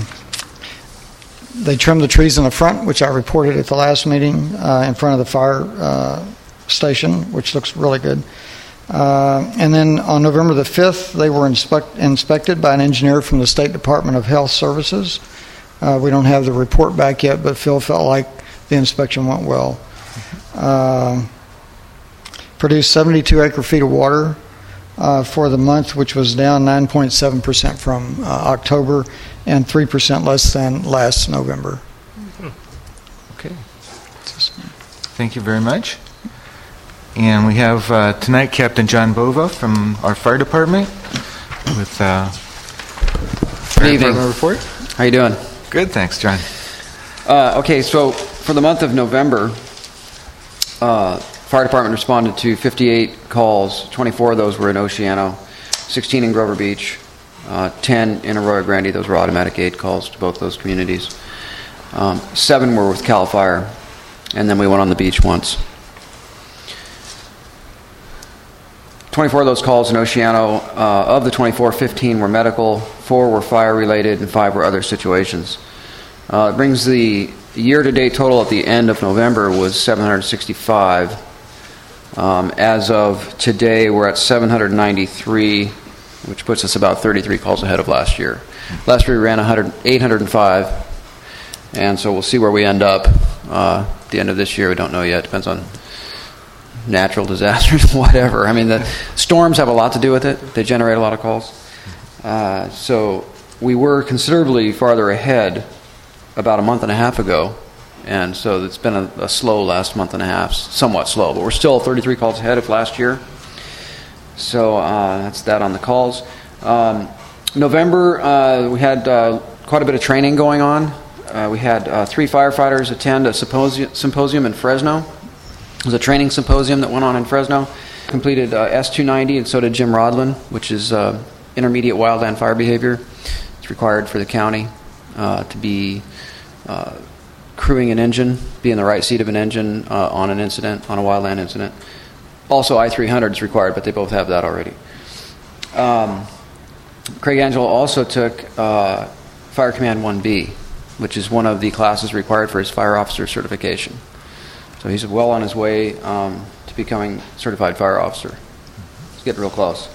they trimmed the trees in the front, which I reported at the last meeting, uh, in front of the fire uh, station, which looks really good. Uh, and then on November the fifth, they were inspect- inspected by an engineer from the State Department of Health Services. Uh, we don't have the report back yet, but Phil felt like the inspection went well. Uh, produced seventy-two acre feet of water uh, for the month, which was down nine point seven percent from uh, October and three percent less than last November. Okay. Thank you very much. And we have uh, tonight Captain John Bova from our fire department with uh, Good evening. report. How you doing? Good, thanks, John. Uh, okay, so for the month of November, uh, fire department responded to fifty-eight calls. twenty-four of those were in Oceano, sixteen in Grover Beach, uh, ten in Arroyo Grande. Those were automatic aid calls to both those communities. Um, seven were with CAL FIRE, and then we went on the beach once. twenty-four of those calls in Oceano, uh, of the twenty-four, fifteen were medical, four were fire-related, and five were other situations. Uh, it brings the year-to-date total at the end of November was seven hundred sixty-five. Um, as of today, we're at seven hundred ninety-three, which puts us about thirty-three calls ahead of last year. Last year we ran one hundred, eight hundred five, and so we'll see where we end up uh, at the end of this year. We don't know yet. Depends on natural disasters, whatever. I mean, the storms have a lot to do with it. They generate a lot of calls. Uh, so we were considerably farther ahead about a month and a half ago, and so it's been a, a slow last month and a half, somewhat slow, but we're still thirty-three calls ahead of last year. So uh, that's that on the calls. Um, November, uh, we had uh, quite a bit of training going on. Uh, we had uh, three firefighters attend a symposium, symposium in Fresno. It was a training symposium that went on in Fresno. Completed uh, S two ninety, and so did Jim Rodlin, which is uh, intermediate wildland fire behavior. It's required for the county uh, to be uh, crewing an engine, be in the right seat of an engine uh, on an incident, on a wildland incident. Also, I three hundred is required, but they both have that already. Um, Craig Angelo also took uh, Fire Command one B, which is one of the classes required for his fire officer certification. So he's well on his way um, to becoming certified fire officer. He's getting real close.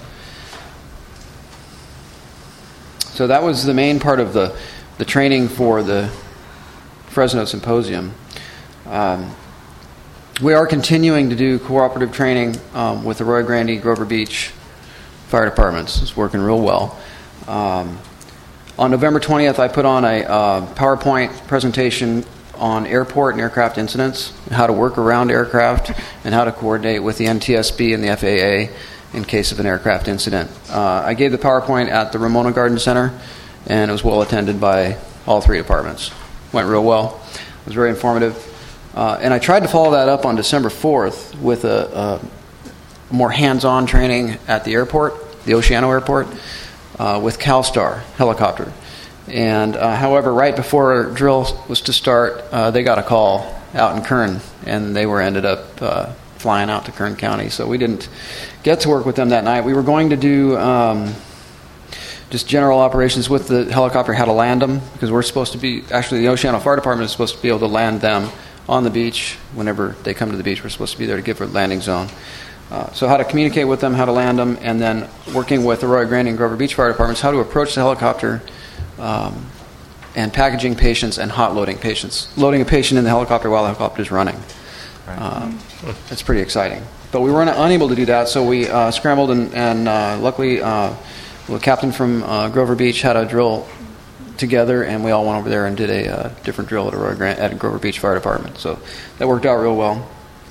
So that was the main part of the, the training for the Fresno Symposium. Um, we are continuing to do cooperative training um, with the Arroyo Grande, Grover Beach fire departments. It's working real well. Um, on November twentieth, I put on a uh, PowerPoint presentation on airport and aircraft incidents, how to work around aircraft, and how to coordinate with the N T S B and the F A A in case of an aircraft incident. Uh, I gave the PowerPoint at the Ramona Garden Center, and it was well attended by all three departments. Went real well. It was very informative. Uh, and I tried to follow that up on December fourth with a, a more hands-on training at the airport, the Oceano Airport, uh, with CalStar helicopter. And uh, however, right before our drill was to start, uh, they got a call out in Kern, and they were ended up uh, flying out to Kern County. So we didn't get to work with them that night. We were going to do um, just general operations with the helicopter, how to land them, because we're supposed to be, actually the Oceano Fire Department is supposed to be able to land them on the beach. Whenever they come to the beach, we're supposed to be there to give a landing zone. Uh, so how to communicate with them, how to land them, and then working with the Arroyo Grande and Grover Beach Fire Departments, how to approach the helicopter, um, and packaging patients and hot loading patients. Loading a patient in the helicopter while the helicopter is running. Right. Um, it's pretty exciting. But we were unable to do that, so we uh, scrambled, and, and uh, luckily uh, the captain from uh, Grover Beach had a drill together, and we all went over there and did a uh, different drill at, Arroyo Grande, at Grover Beach Fire Department. So that worked out real well.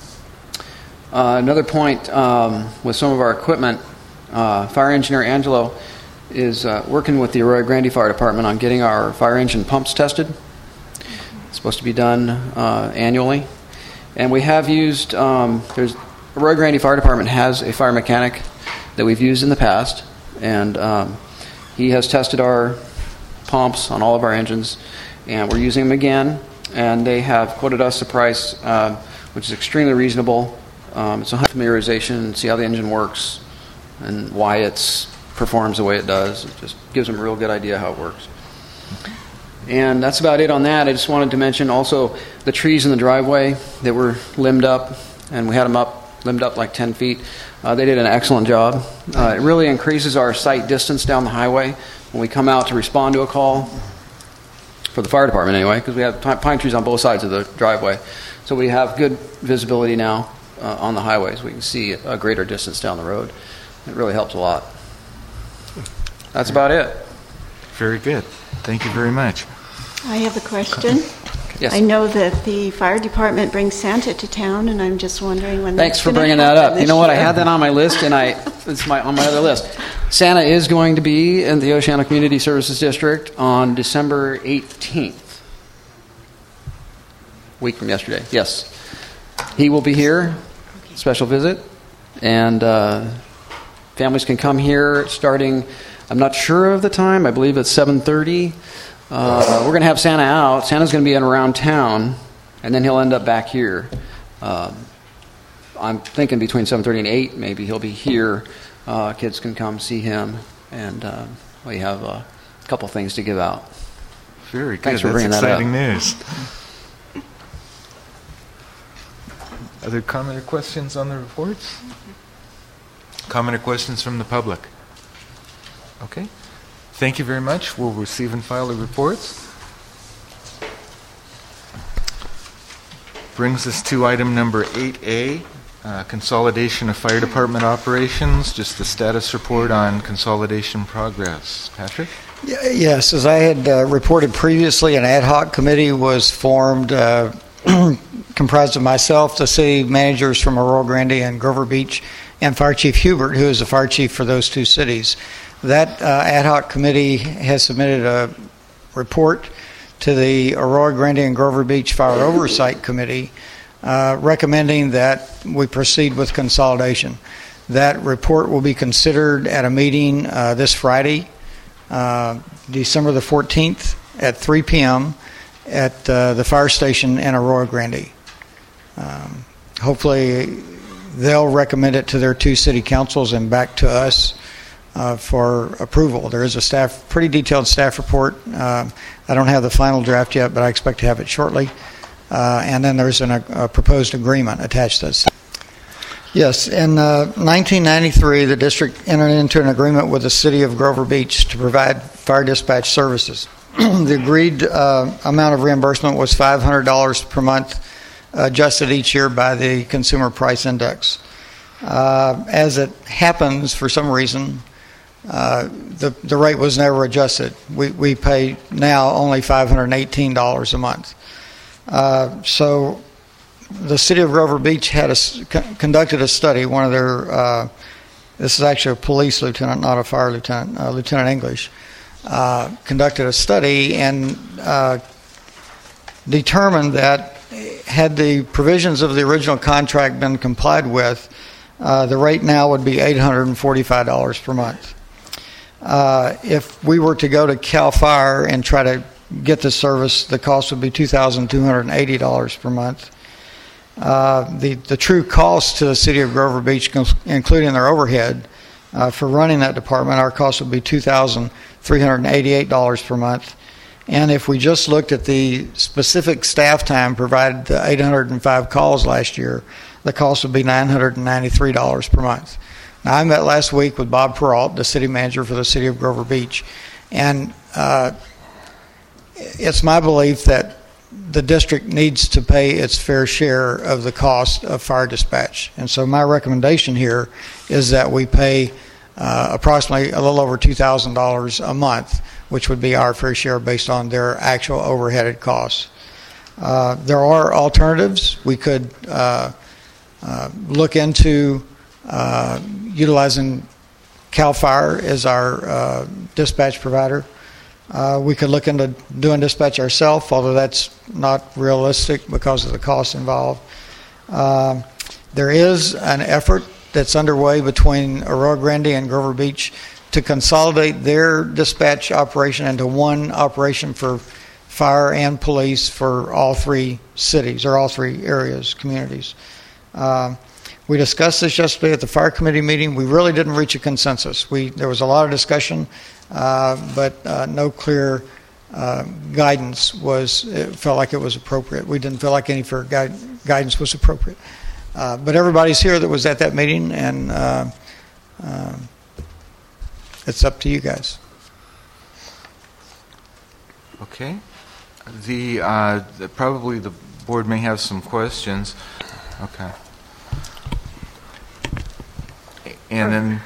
Uh, another point um, with some of our equipment, uh, Fire Engineer Angelo is uh, working with the Arroyo Grande Fire Department on getting our fire engine pumps tested. It's supposed to be done uh, annually. And we have used, um, there's, Arroyo Grande Fire Department has a fire mechanic that we've used in the past, and um, he has tested our pumps on all of our engines, and we're using them again, and they have quoted us a price uh, which is extremely reasonable. Um, it's a familiarization and see how the engine works and why it performs the way it does. It just gives them a real good idea how it works. And that's about it on that. I just wanted to mention also the trees in the driveway that were limbed up, and we had them up, limbed up like ten feet. Uh, they did an excellent job. Uh, it really increases our sight distance down the highway when we come out to respond to a call, for the fire department anyway, because we have pine trees on both sides of the driveway. So we have good visibility now uh, on the highways. We can see a greater distance down the road. It really helps a lot. That's about it. Very good. Thank you very much. I have a question. Yes. I know that the fire department brings Santa to town, and I'm just wondering when Thanks that's for gonna bringing that happen up. You this know what? I year. had that on my list, and I it's my on my other list. Santa is going to be in the Oceano Community Services District on December eighteenth. Week from yesterday. Yes. He will be here, special visit, and uh, families can come here starting, I'm not sure of the time, I believe it's seven thirty. Uh, we're going to have Santa out. Santa's going to be in around town, and then he'll end up back here. Um, I'm thinking between seven thirty and eight, maybe he'll be here. Uh, kids can come see him, and uh, we have a couple things to give out. Very good. Thanks for That's bringing that exciting up. news. Other comment or questions on the reports? Comment or questions from the public? Okay. Thank you very much. We'll receive and file the reports. Brings us to item number eight A, uh, consolidation of fire department operations, just the status report on consolidation progress. Patrick? Y- Yes, as I had uh, reported previously, an ad hoc committee was formed uh, comprised of myself, the city managers from Arroyo Grande and Grover Beach, and Fire Chief Hubert, who is the fire chief for those two cities. That uh, ad hoc committee has submitted a report to the Arroyo Grande and Grover Beach Fire Oversight Committee uh, recommending that we proceed with consolidation. That report will be considered at a meeting uh, this Friday, uh, December the fourteenth at three p.m. at uh, the fire station in Arroyo Grande. Um, hopefully they'll recommend it to their two city councils and back to us uh, for approval. There is a staff, pretty detailed staff report. Uh, I don't have the final draft yet, but I expect to have it shortly. Uh, and then there's an, a proposed agreement attached to this. Yes, in uh, nineteen ninety-three, the district entered into an agreement with the city of Grover Beach to provide fire dispatch services. The agreed uh, amount of reimbursement was five hundred dollars per month, adjusted each year by the Consumer Price Index. Uh, as it happens, for some reason, uh, the the rate was never adjusted. We we pay now only five hundred eighteen dollars a month. Uh, so the city of Grover Beach had a, conducted a study. One of their uh, this is actually a police lieutenant, not a fire lieutenant, uh, Lieutenant English, uh, conducted a study and uh, determined that had the provisions of the original contract been complied with, uh, the rate now would be eight hundred forty-five dollars per month. Uh, If we were to go to CAL FIRE and try to get the service, the cost would be two thousand two hundred eighty dollars per month. Uh, The the true cost to the city of Grover Beach, cons- including their overhead, uh, for running that department, our cost would be two thousand three hundred eighty-eight dollars per month. And if we just looked at the specific staff time provided the eight hundred five calls last year, the cost would be nine hundred ninety-three dollars per month. Now, I met last week with Bob Peralt, the city manager for the city of Grover Beach, and uh, it's my belief that the district needs to pay its fair share of the cost of fire dispatch. And so my recommendation here is that we pay uh, approximately a little over two thousand dollars a month, which would be our fair share based on their actual overheaded costs. Uh, there are alternatives. We could uh, uh, look into uh, utilizing CAL FIRE as our uh, dispatch provider. Uh, we could look into doing dispatch ourselves, although that's not realistic because of the costs involved. Uh, there is an effort that's underway between Arroyo Grande and Grover Beach to consolidate their dispatch operation into one operation for fire and police for all three cities, or all three areas, communities. Uh, we discussed this yesterday at the fire committee meeting. We really didn't reach a consensus. We there was a lot of discussion, uh, but uh, no clear uh, guidance was, it felt like it was appropriate. We didn't feel like any for guide, guidance was appropriate. Uh, but everybody's here that was at that meeting, and uh, uh, it's up to you guys. Okay. The, uh, the probably the board may have some questions. Okay. And then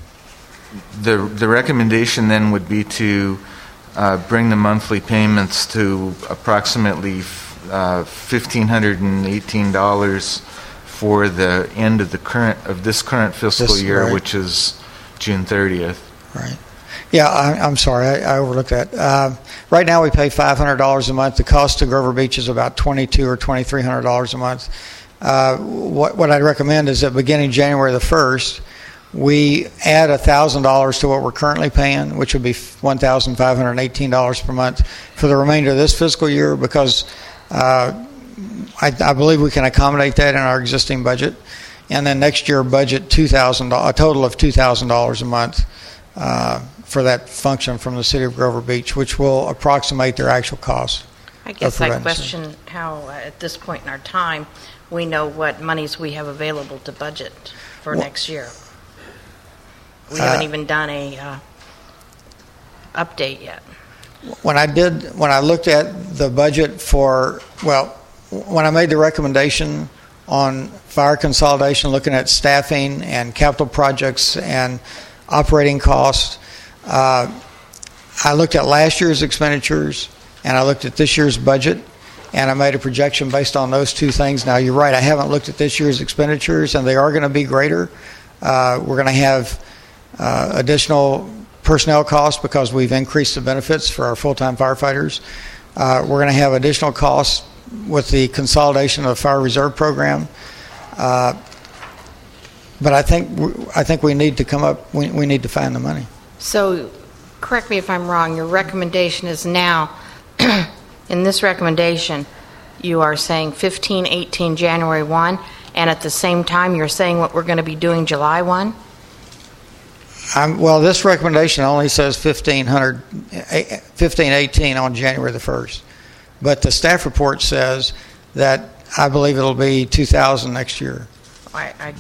the the recommendation then would be to uh, bring the monthly payments to approximately uh, fifteen hundred and eighteen dollars for the end of the current of this current fiscal This- year, right. which is June thirtieth. Right. Yeah, I, I'm sorry, I, I overlooked that. Uh, right now, we pay five hundred dollars a month. The cost to Grover Beach is about twenty-two or twenty-three hundred dollars a month. Uh, what what I'd recommend is that beginning January the first, we add a thousand dollars to what we're currently paying, which would be one thousand five hundred eighteen dollars per month for the remainder of this fiscal year, because uh, I, I believe we can accommodate that in our existing budget. And then next year, budget two thousand dollars, a total of two thousand dollars a month uh, for that function from the city of Grover Beach, which will approximate their actual costs. I guess of I prevention. question how, uh, at this point in our time, we know what monies we have available to budget for Well- next year. We Uh, haven't even done a uh, update yet. When I did, when I looked at the budget for, well, when I made the recommendation on fire consolidation, looking at staffing and capital projects and operating costs, uh, I looked at last year's expenditures and I looked at this year's budget, and I made a projection based on those two things. Now, you're right, I haven't looked at this year's expenditures, and they are going to be greater. Uh, we're going to have uh, additional personnel costs because we've increased the benefits for our full-time firefighters. Uh, we're going to have additional costs with the consolidation of the Fire Reserve Program. Uh, but I think I think we need to come up, we, we need to find the money. So, correct me if I'm wrong, your recommendation is now, in this recommendation, you are saying fifteen eighteen January first, and at the same time, you're saying what we're going to be doing July first? I'm, well, this recommendation only says fifteen hundred, fifteen eighteen on January the first. But the staff report says that I believe it'll be two thousand next year. I, I,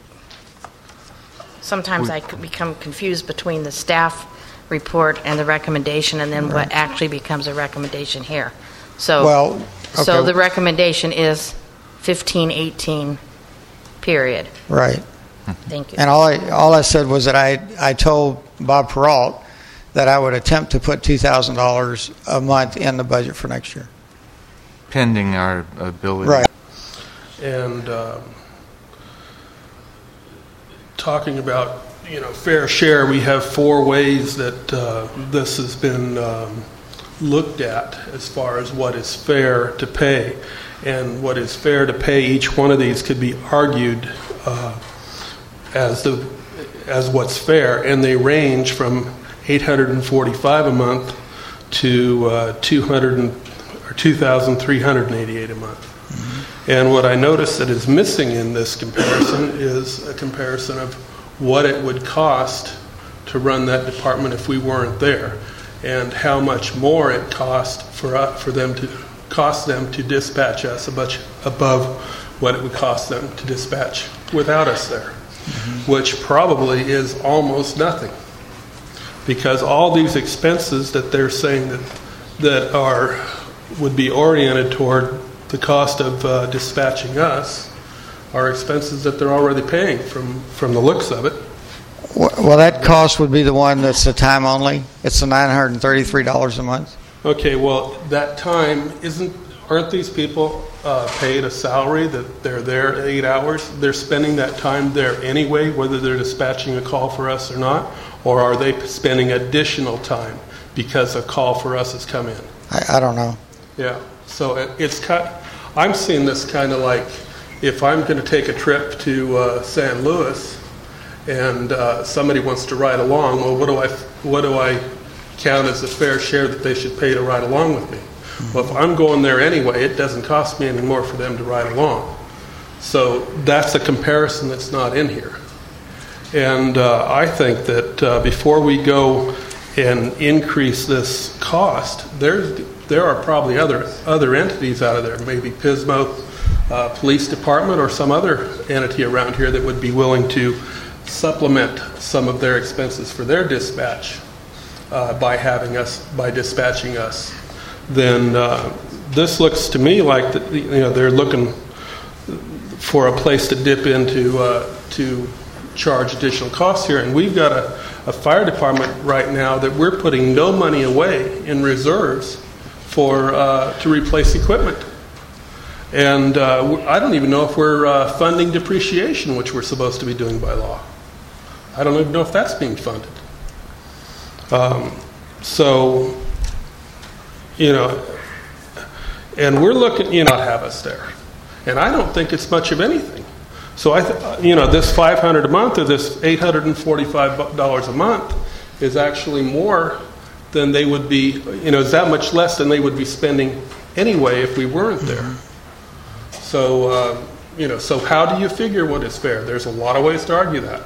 sometimes I could become confused between the staff report and the recommendation, and then what actually becomes a recommendation here. So, Well, so okay. the recommendation is fifteen eighteen, period. Right. Thank you. And all I, all I said was that I, I told Bob Peralt that I would attempt to put two thousand dollars a month in the budget for next year. Pending our ability. Right. And um, talking about, you know, fair share, we have four ways that uh, this has been um, looked at as far as what is fair to pay. And what is fair to pay, each one of these could be argued uh, as the as what's fair, and they range from eight hundred forty-five a month to uh, two hundred or two thousand three hundred eighty-eight a month. Mm-hmm. And what I noticed that is missing in this comparison is a comparison of what it would cost to run that department if we weren't there, and how much more it cost for us, for them to cost them to dispatch us a bunch above what it would cost them to dispatch without us there, mm-hmm. which probably is almost nothing, because all these expenses that they're saying that that are would be oriented toward the cost of uh, dispatching us are expenses that they're already paying from from the looks of it. Well, that cost would be the one that's the time only. It's the nine hundred thirty-three dollars a month. Okay, well, that time isn't. Aren't these people uh, paid a salary that they're there eight hours? They're spending that time there anyway, whether they're dispatching a call for us or not, or are they spending additional time because a call for us has come in? I, I don't know. Yeah, so it, it's kind. I'm seeing this kind of like if I'm going to take a trip to uh, San Luis. And uh, somebody wants to ride along. Well, what do I what do I count as a fair share that they should pay to ride along with me? Mm-hmm. Well, if I'm going there anyway, it doesn't cost me any more for them to ride along. So that's a comparison that's not in here. And uh, I think that uh, before we go and increase this cost, there's there are probably other other entities out of there, maybe Pismo uh, Police Department or some other entity around here that would be willing to supplement some of their expenses for their dispatch uh, by having us by dispatching us. Then uh, this looks to me like that, you know, they're looking for a place to dip into uh, to charge additional costs here, and we've got a, a fire department right now that we're putting no money away in reserves for uh, to replace equipment. And uh, I don't even know if we're uh, funding depreciation, which we're supposed to be doing by law. I don't even know if that's being funded. Um, so, you know, and we're looking, you know, not have us there. And I don't think it's much of anything. So, I, th- you know, this five hundred dollars a month or this eight hundred forty-five dollars a month is actually more than they would be, you know, is that much less than they would be spending anyway if we weren't there. Mm-hmm. So, uh, you know, so how do you figure what is fair? There's a lot of ways to argue that.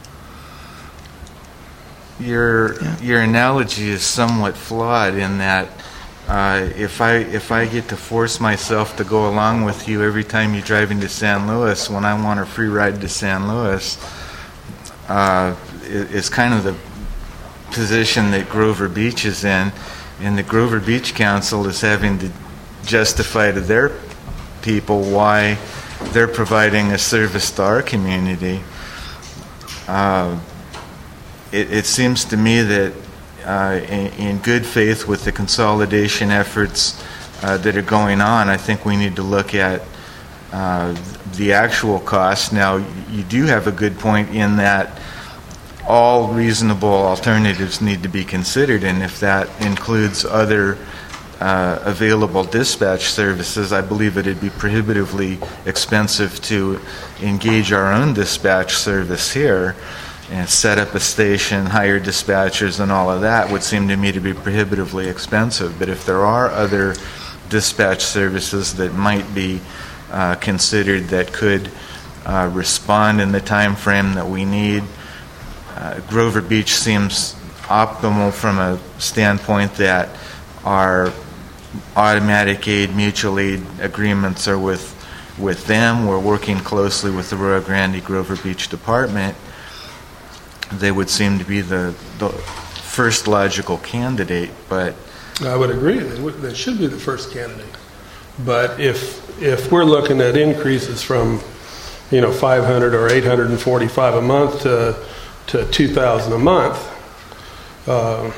Your yeah. your analogy is somewhat flawed in that uh, if I if I get to force myself to go along with you every time you drive into San Luis when I want a free ride to San Luis, uh, it, it's kind of the position that Grover Beach is in, and the Grover Beach Council is having to justify to their people why they're providing a service to our community. Uh, It, it seems to me that uh, in, in good faith with the consolidation efforts uh, that are going on, I think we need to look at uh, the actual costs. Now, you do have a good point in that all reasonable alternatives need to be considered, and if that includes other uh, available dispatch services, I believe it would be prohibitively expensive to engage our own dispatch service here. And set up a station, hire dispatchers, and all of that would seem to me to be prohibitively expensive. But if there are other dispatch services that might be uh, considered that could uh, respond in the time frame that we need, uh, Grover Beach seems optimal from a standpoint that our automatic aid, mutual aid agreements are with with them. We're working closely with the Rio Grande Grover Beach Department. They would seem to be the, the first logical candidate, but I would agree. They, would, they should be the first candidate. But if if we're looking at increases from, you know, five hundred or eight hundred forty-five a month to to two thousand a month, uh,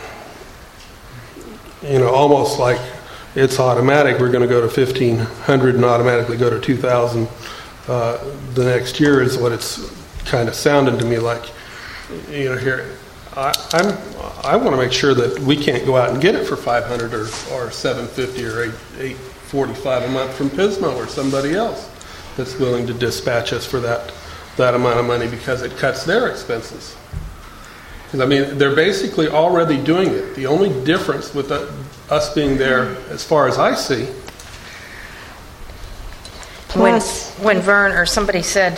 you know, almost like it's automatic. We're going to go to fifteen hundred and automatically go to two thousand uh, the next year is what it's kind of sounding to me like. You know, here, I, I'm, I want to make sure that we can't go out and get it for five hundred or, or seven fifty or eight forty-five a month from Pismo or somebody else that's willing to dispatch us for that that amount of money because it cuts their expenses. Because, I mean, they're basically already doing it. The only difference with the, us being there, as far as I see, When, Plus- when Vern or somebody said,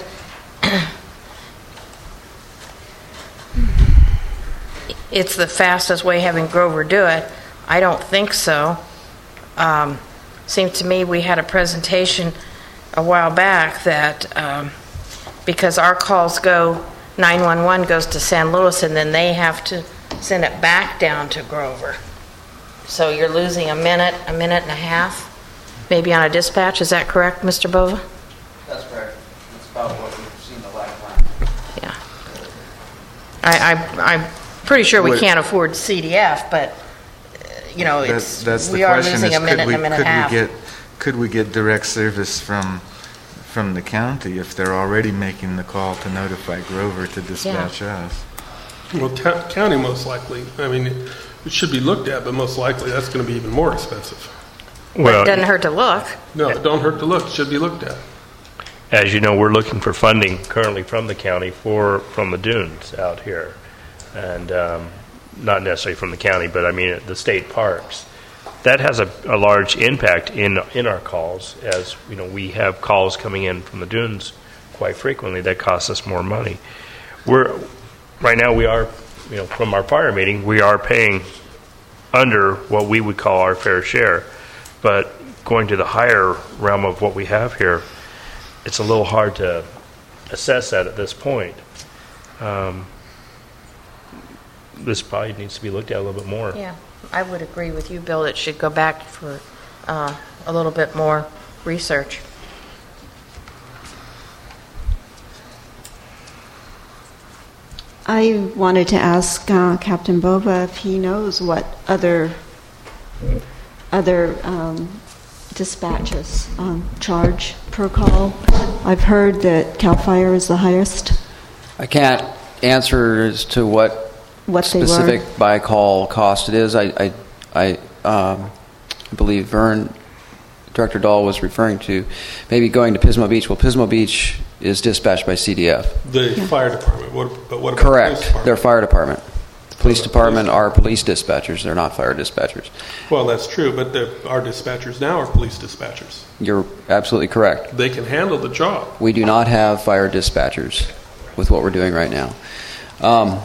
it's the fastest way having Grover do it, I don't think so. Um, seemed to me we had a presentation a while back that um, because our calls go, nine one one goes to San Luis, and then they have to send it back down to Grover. So you're losing a minute, a minute and a half, maybe on a dispatch. Is that correct, Mister Bova? That's correct. That's about what we've seen the last time. Yeah. I, I, I'm pretty sure we What- can't afford C D F, but, uh, you know, That's, it's, that's the we are question, losing is a minute could we, and a minute could and a half. we get, could we get direct service from, from the county if they're already making the call to notify Grover to dispatch us? well, ta- county most likely, I mean, it, it should be looked at, but most likely that's going to be even more expensive. But it doesn't hurt to look. No, it don't hurt to look. It should be looked at. As you know, we're looking for funding currently from the county for, from the dunes out here. And um, not necessarily from the county, but I mean the state parks. That has a, a large impact in in our calls, as you know, we have calls coming in from the dunes quite frequently that cost us more money. We're right now we are, you know, from our fire meeting, we are paying under what we would call our fair share, but going to the higher realm of what we have here, it's a little hard to assess that at this point. Um, this probably needs to be looked at a little bit more. Yeah, I would agree with you, Bill. It should go back for uh, a little bit more research. I wanted to ask uh, Captain Bova if he knows what other other um, dispatches um, charge per call. I've heard that CAL FIRE is the highest. I can't answer as to what, What they were. specific by call cost it is. I, I, I um, believe Vern, Director Dahl was referring to maybe going to Pismo Beach. Well, Pismo Beach is dispatched by C D F. The fire department, what, but what about the police Correct. department? They're fire department. The police the department police- are police dispatchers. They're not fire dispatchers. Well, that's true, but the- our dispatchers now are police dispatchers. You're absolutely correct. They can handle the job. We do not have fire dispatchers with what we're doing right now. Um,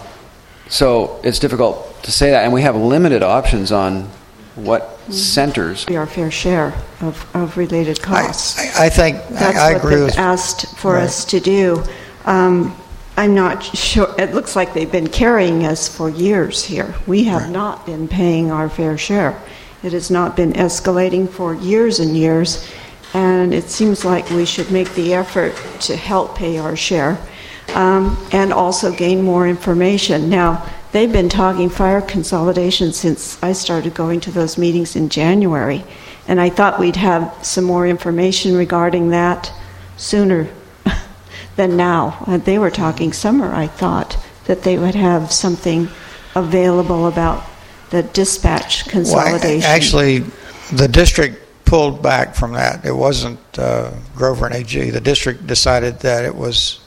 so it's difficult to say that, and we have limited options on what centers. Be our fair share of, of related I, costs. I I think, That's I I what agree they've with, asked for Right. us to do. Um, I'm not sure, it looks like they've been carrying us for years here. We have Right. not been paying our fair share. It has not been escalating for years and years, and it seems like we should make the effort to help pay our share um, and also gain more information. Now, they've been talking fire consolidation since I started going to those meetings in January, and I thought we'd have some more information regarding that sooner than now. Uh, They were talking summer, I thought, that they would have something available about the dispatch well, consolidation. actually, the district pulled back from that. It wasn't uh, Grover and A G. The district decided that it was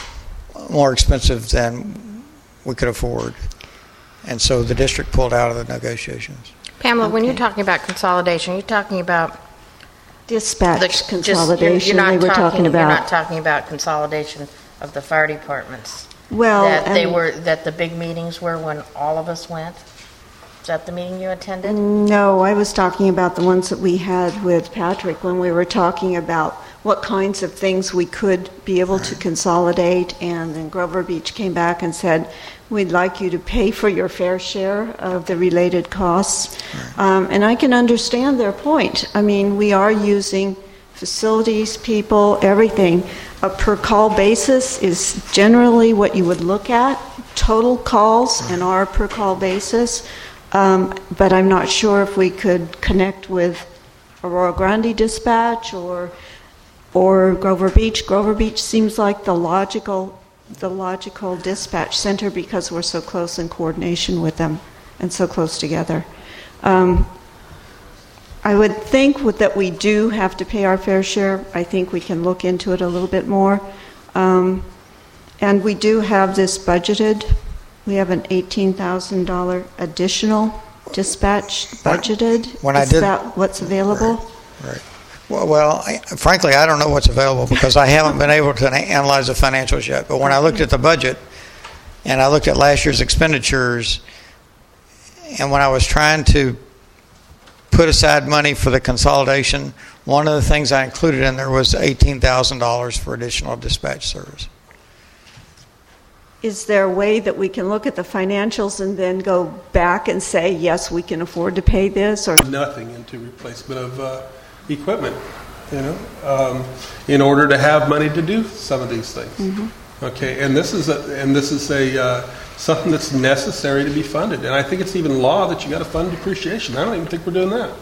more expensive than we could afford. And so the district pulled out of the negotiations. Pamela, when you're Okay. talking about consolidation, you're talking about Dispatch the- just- you're- consolidation, you're not they were talking You're not about. talking about consolidation of the fire departments. Well, That they and- were, that the big meetings were when all of us went? Is that the meeting you attended? No, I was talking about the ones that we had with Patrick when we were talking about what kinds of things we could be able to consolidate, and then Grover Beach came back and said, we'd like you to pay for your fair share of the related costs. Um, and I can understand their point. I mean, we are using facilities, people, everything. A per-call basis is generally what you would look at, total calls and our per-call basis. Um, but I'm not sure if we could connect with Aurora Grande Dispatch or or Grover Beach. Grover Beach seems like the logical the logical dispatch center because we're so close in coordination with them and so close together. Um, I would think with, that we do have to pay our fair share. I think we can look into it a little bit more. Um, and we do have this budgeted We have an eighteen thousand dollars additional dispatch budgeted. when I Is did- that what's available? Right. Well, well, I- frankly, I don't know what's available because I haven't been able to analyze the financials yet. But when I looked at the budget and I looked at last year's expenditures, and when I was trying to put aside money for the consolidation, one of the things I included in there was eighteen thousand dollars for additional dispatch service. Is there a way that we can look at the financials and then go back and say, yes, we can afford to pay this? Or Nothing into replacement of uh, equipment, you know, um, in order to have money to do some of these things. Mm-hmm. Okay, and this is a, and this is a uh, something that's necessary to be funded, and I think it's even law that you got to fund depreciation. I don't even think we're doing that.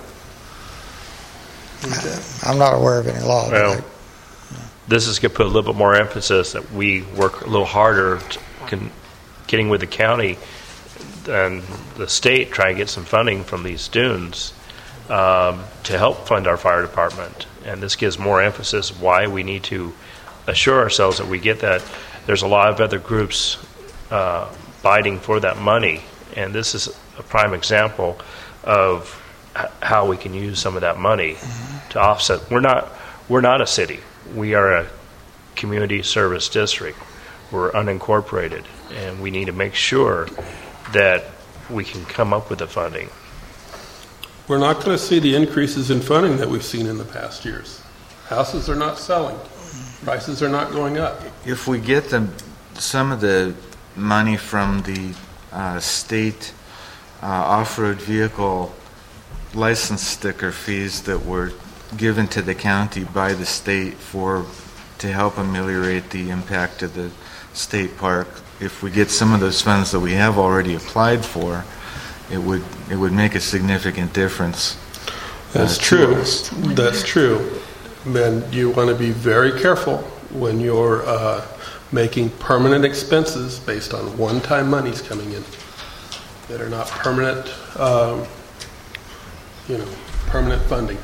Okay. I'm not aware of any law. Well, this is going to put a little bit more emphasis that we work a little harder to can, getting with the county and the state, try and get some funding from these dunes um, to help fund our fire department. And this gives more emphasis why we need to assure ourselves that we get that. There's a lot of other groups uh, biting for that money, and this is a prime example of h- how we can use some of that money mm-hmm. to offset. We're not we're not a city. We are a community service district. We're unincorporated, and we need to make sure that we can come up with the funding. We're not going to see the increases in funding that we've seen in the past years. Houses are not selling. Prices are not going up. If we get the, some of the money from the uh, state uh, off-road vehicle license sticker fees that were given to the county by the state for to help ameliorate the impact of the state park, if we get some of those funds that we have already applied for, it would it would make a significant difference. That's uh, true. us. That's true. And you want to be very careful when you're uh, making permanent expenses based on one-time monies coming in that are not permanent, um, you know, permanent funding.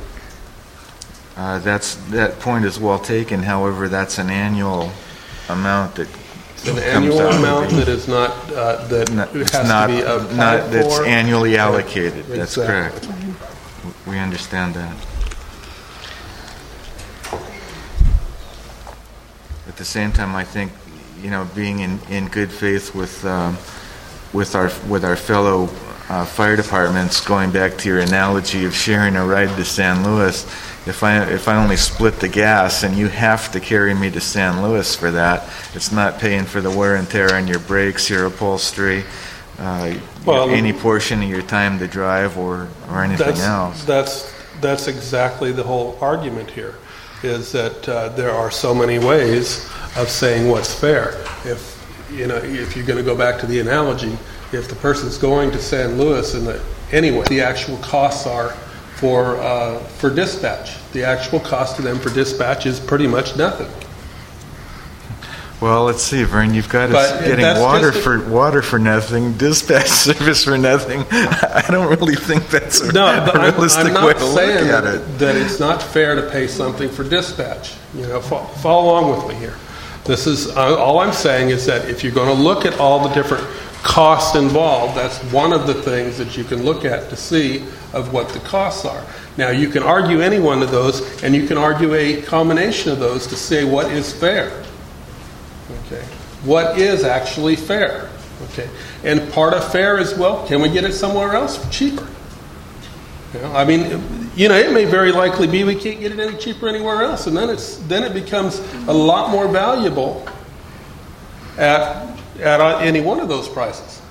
Uh, that's that point is well taken. However, that's an annual amount that An comes annual out of amount the- that is not uh, that No, has it's not, to be applied not that's for. annually allocated. That's Exactly. correct. We understand that. At the same time, I think, you know, being in, in good faith with um, with our with our fellow uh, fire departments, going back to your analogy of sharing a ride to San Luis, if I if I only split the gas and you have to carry me to San Luis for that, it's not paying for the wear and tear on your brakes, your upholstery, uh, Well, any portion of your time to drive or, or anything That's, else. that's that's exactly the whole argument here, is that uh, there are so many ways of saying what's fair. If you know, if you're going to go back to the analogy, if the person's going to San Luis and the anyway, the actual costs are for uh, for dispatch. The actual cost to them for dispatch is pretty much nothing. Well, let's see, Vern. You've got us But getting that's water just a- for water for nothing, dispatch service for nothing. I don't really think that's a, No, but a I'm, realistic I'm way not to look saying at that, it. that it's not fair to pay something for dispatch. You know, fo- follow along with me here. This is uh, all I'm saying is that if you're going to look at all the different costs involved, that's one of the things that you can look at to see of what the costs are. Now, you can argue any one of those, and you can argue a combination of those to say what is fair. Okay, what is actually fair? Okay, and part of fair is, well, can we get it somewhere else for cheaper? You know, I mean, you know, it may very likely be we can't get it any cheaper anywhere else, and then it's then it becomes a lot more valuable at at any one of those prices.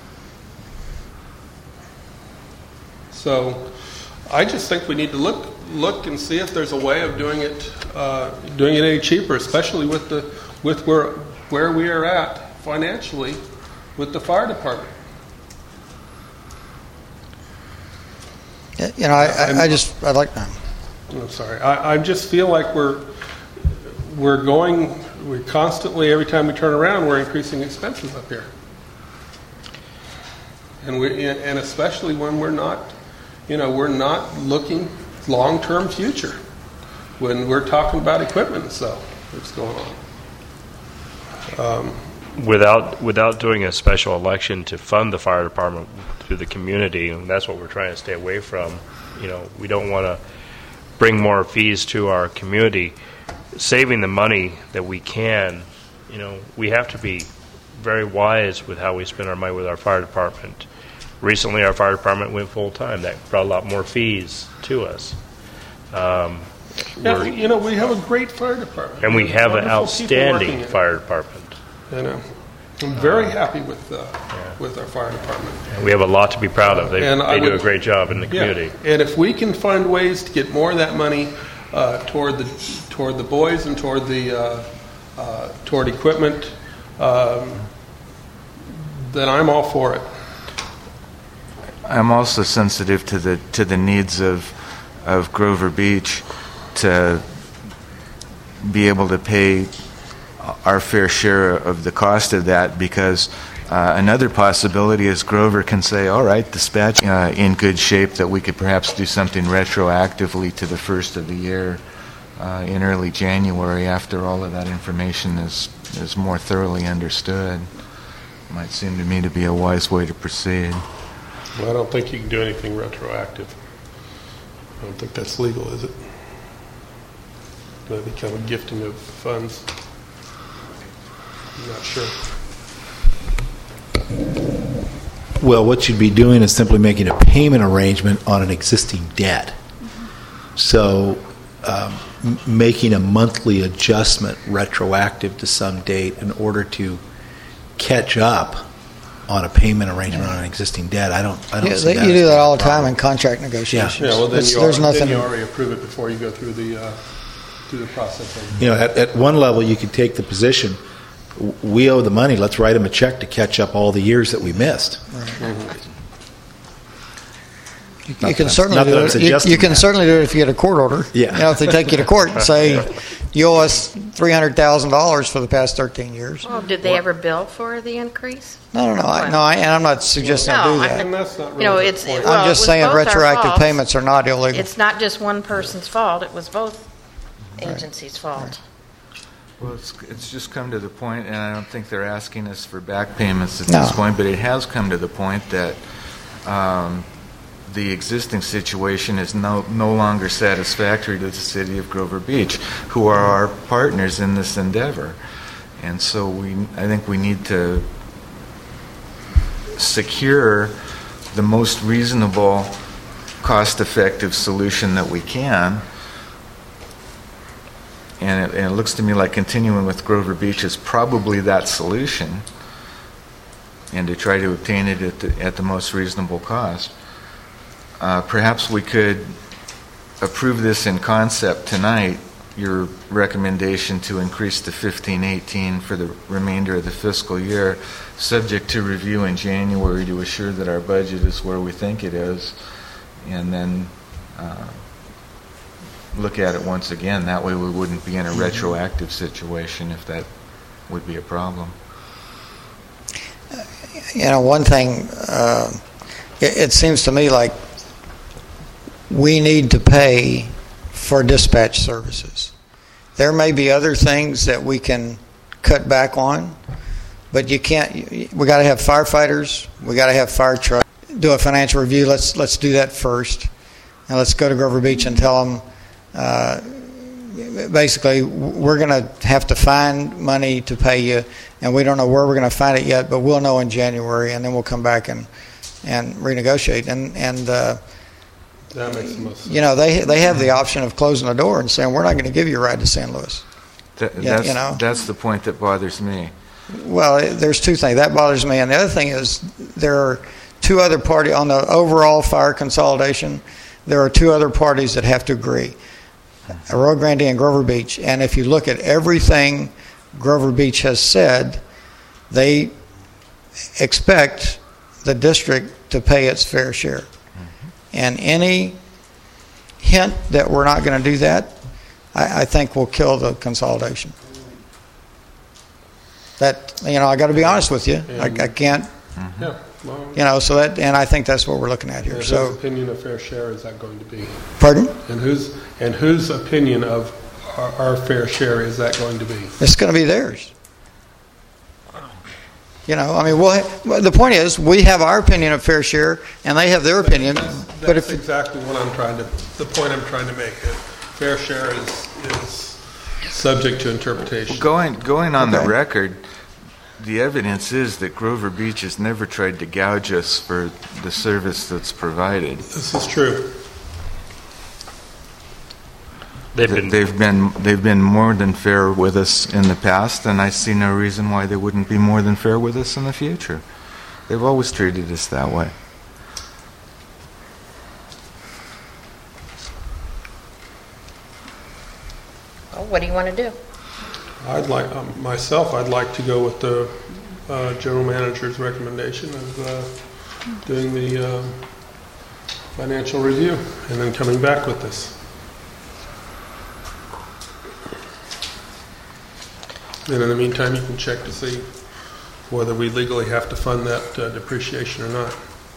So, I just think we need to look look and see if there's a way of doing it uh, doing it any cheaper, especially with the with where where we are at financially with the fire department. You know, I, I, I just, I'd like, I'm sorry. I, I just feel like we're we're going, we constantly, every time we turn around, we're increasing expenses up here. And we, and especially when we're not, you know, we're not looking long-term future. When we're talking about equipment and stuff that's going on. Um, without, without doing a special election to fund the fire department through the community, and that's what we're trying to stay away from. You know, we don't want to bring more fees to our community. Saving the money that we can, you know, we have to be very wise with how we spend our money with our fire department. Recently, our fire department went full-time. That brought a lot more fees to us. Um, Yeah, you know, we have a great fire department. and we have an Wonderful people working outstanding in it. fire department. You know, I'm very happy with, uh, with our fire department. And we have a lot to be proud of. They, And I they do would- a great job in the Yeah, community. and if we can find ways to get more of that money uh, toward the, toward the boys and toward the, uh, uh, toward equipment, um, then I'm all for it. I'm also sensitive to the to the needs of of Grover Beach to be able to pay our fair share of the cost of that, because uh, another possibility is Grover can say, all right, dispatch uh, in good shape, that we could perhaps do something retroactively to the first of the year uh, in early January, after all of that information is is more thoroughly understood. Might seem to me to be a wise way to proceed. Well, I don't think you can do anything retroactive. I don't think that's legal, is it? That become a gifting of funds? I'm not sure. Well, what you'd be doing is simply making a payment arrangement on an existing debt. So um, m- making a monthly adjustment retroactive to some date in order to catch up on a payment arrangement on an existing debt, I don't, I don't Yeah, see they- that you as do that being a all the time problem. in contract negotiations. Yeah, well, then It's- you, there's already, nothing. then you already approve it before you go through the, uh, through the process. Of You know, at, at one level, you could take the position, w- we owe the money, let's write them a check to catch up all the years that we missed. You, Not you can that- certainly not that do I'm it. You, suggesting you can that. certainly do it if you get a court order. Yeah. You know, if they take you to court and say you owe us three hundred thousand dollars for the past thirteen years. Well, did they ever bill for the increase? No, no, no. I, no, I, and I'm not suggesting I No, do I that. think- And that's not You know, really the it's, point. well, I'm it just was saying both our retroactive faults. payments are not illegal. It's not just one person's fault, it was both agencies' fault. Well, it's, it's just come to the point, and I don't think they're asking us for back payments at No. this point, but it has come to the point that um, the existing situation is no, no longer satisfactory to the city of Grover Beach, who are our partners in this endeavor. And so we, I think we need to secure the most reasonable, cost-effective solution that we can. And it, and it looks to me like continuing with Grover Beach is probably that solution, and to try to obtain it at the, at the most reasonable cost. Uh, perhaps we could approve this in concept tonight, your recommendation to increase to fifteen eighteen for the remainder of the fiscal year, subject to review in January to assure that our budget is where we think it is, and then uh, look at it once again. That way we wouldn't be in a retroactive situation, if that would be a problem. You know, one thing, uh, it, it seems to me like we need to pay for dispatch services. There may be other things that we can cut back on, but you can't. We got to have firefighters. We got to have fire trucks. Do a financial review. Let's let's do that first, and let's go to Grover Beach and tell them. Uh, basically, we're going to have to find money to pay you, and we don't know where we're going to find it yet, but we'll know in January, and then we'll come back and and renegotiate. And and uh, That makes the most sense. you know, they they have the option of closing the door and saying we're not going to give you a ride to San Luis. Th- Yeah, that's, you know. that's the point that bothers me. Well, it- there's two things that bothers me, and the other thing is there are two other parties on the overall fire consolidation. There are two other parties that have to agree: Arroyo Grande and Grover Beach. And if you look at everything Grover Beach has said, they expect the district to pay its fair share. And any hint that we're not going to do that, I, I think will kill the consolidation. That, you know, I got to be honest with you. I, I can't, Yeah. Well, you know, so that, and I think that's what we're looking at here. and So, whose opinion of fair share is that going to be? pardon? And whose and whose opinion of our, our fair share is that going to be? It's going to be theirs. You know, I mean, we'll ha- well, the point is, we have our opinion of fair share, and they have their opinion. That's, but that's if exactly what I'm trying to, the point I'm trying to make. That fair share is, is subject to interpretation. Going, going on Okay. the record, the evidence is that Grover Beach has never tried to gouge us for the service that's provided. This is true. They've been, They've been, they've been more than fair with us in the past, and I see no reason why they wouldn't be more than fair with us in the future. They've always treated us that way. Well, what do you want to do? I'd like, um, myself, I'd like to go with the uh, general manager's recommendation of uh, doing the um, financial review and then coming back with this. And in the meantime, you can check to see whether we legally have to fund that uh, depreciation or not.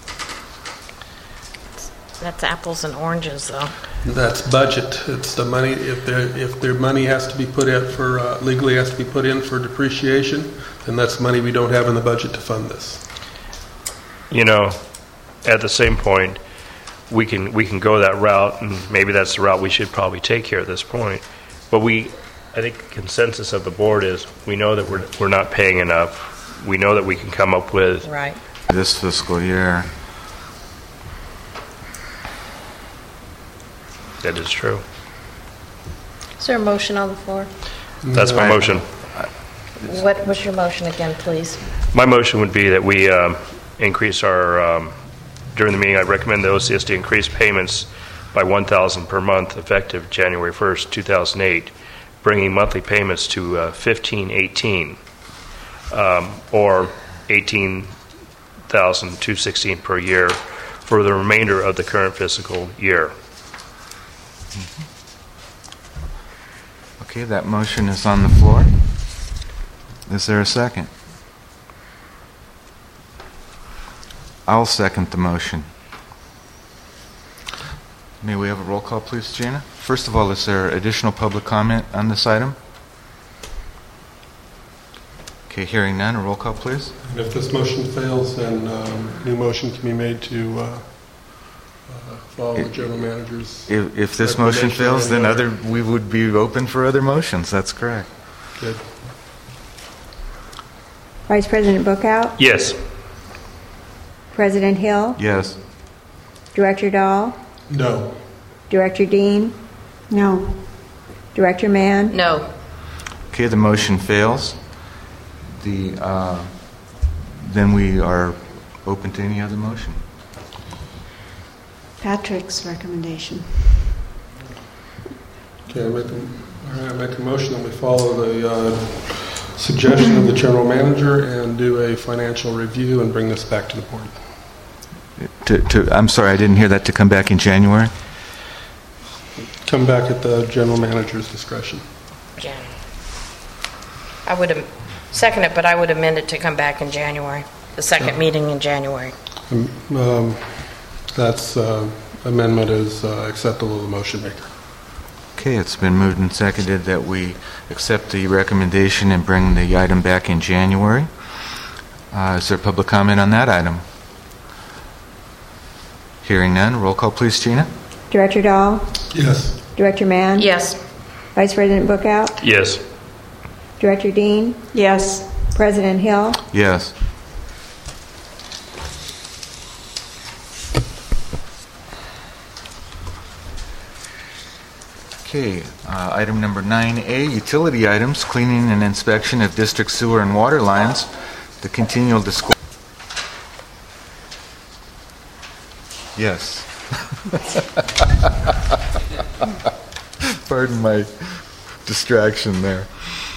That's apples and oranges, though. That's budget. It's the money, if there, if their money has to be put in for, uh, legally has to be put in for depreciation, then that's money we don't have in the budget to fund this. you know, at the same point, we can we can go that route, and maybe that's the route we should probably take here at this point. But we, I think, consensus of the board is we know that we're we're not paying enough. We know that we can come up with Right. this fiscal year. That is true. Is there a motion on the floor? That's my motion. What was your motion again, please? My motion would be that we um, increase our, um, during the meeting, I recommend the O C S D increase payments by one thousand dollars per month effective January first, two thousand eight, bringing monthly payments to uh, fifteen eighteen, um, or eighteen thousand two hundred sixteen per year for the remainder of the current fiscal year. Okay, that motion is on the floor. Is there a second? I'll second the motion. May we have a roll call, please, Gina? First of all, is there additional public comment on this item? Okay, hearing none, a roll call, please. And if this motion fails, then um, new motion can be made to uh, uh, follow the general manager's. If, if this motion fails, then other we would be open for other motions. That's correct. Good. Vice President Bookout, Yes. President Hill, Yes. Director Dahl, No. Director Dean, No. Director Mann, No. Okay, the motion fails. The uh, then we are open to any other motion. Patrick's recommendation. Okay, I make a, all right, I make a motion that we follow the uh, suggestion of the general manager and do a financial review and bring this back to the board. To, to, I'm sorry, I didn't hear that. To come back in January? Come back at the general manager's discretion. Jan. I would am- second it, but I would amend it to come back in January, the second Yeah. meeting in January. Um, um, That's uh, amendment is uh, acceptable to the motion maker. Okay, it's been moved and seconded that we accept the recommendation and bring the item back in January. Uh, is there public comment on that item? Hearing none, roll call, please, Gina. Director Dahl, Yes. Director Mann, Yes. Vice President Bookout, Yes. Director Dean, Yes. President Hill, Yes. Okay, uh, item number nine A, utility items, cleaning and inspection of district sewer and water lines, the continual disclosure. Yes. Pardon my distraction there.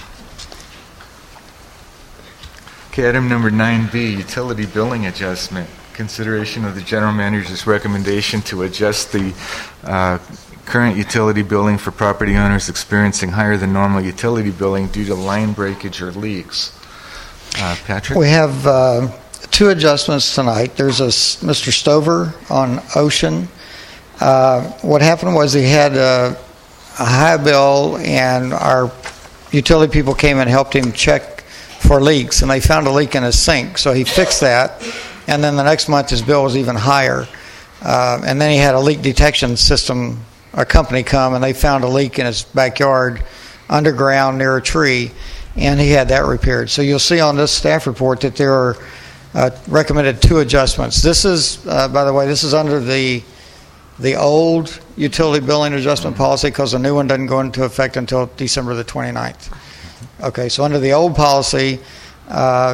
Okay, item number nine B, utility billing adjustment. Consideration of the general manager's recommendation to adjust the uh, current utility billing for property owners experiencing higher than normal utility billing due to line breakage or leaks. Uh, Patrick? We have uh, two adjustments tonight. There's a s- Mister Stover on Ocean. Uh, what happened was he had a, a high bill, and our utility people came and helped him check for leaks, and they found a leak in his sink, so he fixed that, and then the next month his bill was even higher. Uh, and then he had a leak detection system, a company come, and they found a leak in his backyard underground near a tree, and he had that repaired. So you'll see on this staff report that there are uh, recommended two adjustments. This is, uh, by the way, this is under the the old utility billing adjustment policy, because the new one doesn't go into effect until December the twenty-ninth. Okay, so under the old policy, uh,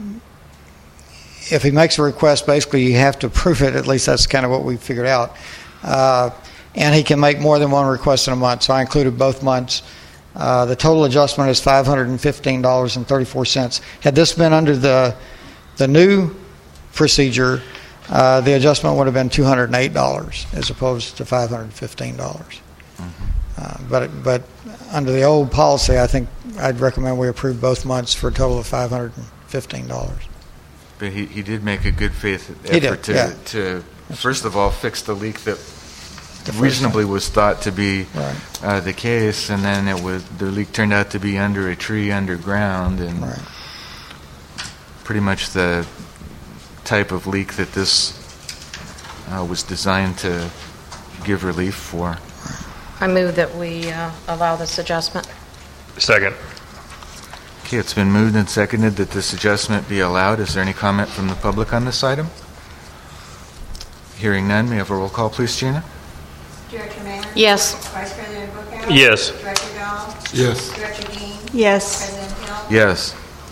if he makes a request, basically you have to approve it. At least that's kind of what we figured out. Uh, and he can make more than one request in a month, so I included both months. Uh, the total adjustment is five hundred fifteen dollars and thirty-four cents. Had this been under the the new procedure, uh, the adjustment would have been two hundred eight dollars as opposed to five hundred fifteen dollars. Mm-hmm. Uh, but but under the old policy, I think I'd recommend we approve both months for a total of five hundred fifteen dollars. But he, he did make a good faith He effort did, to, yeah. to first of all, fix the leak that reasonably was thought to be Right. uh, the case, and then it was the leak turned out to be under a tree underground, and Right. pretty much the type of leak that this uh, was designed to give relief for. I move that we uh, allow this adjustment. Second. Okay, it's been moved and seconded that this adjustment be allowed. Is there any comment from the public on this item? Hearing none, may I have a roll call, please, Gina? Director Mayer? Yes. Vice President Bookout? Yes. Director Dahl? Yes. Director Dean? Yes. President Hill? Yes.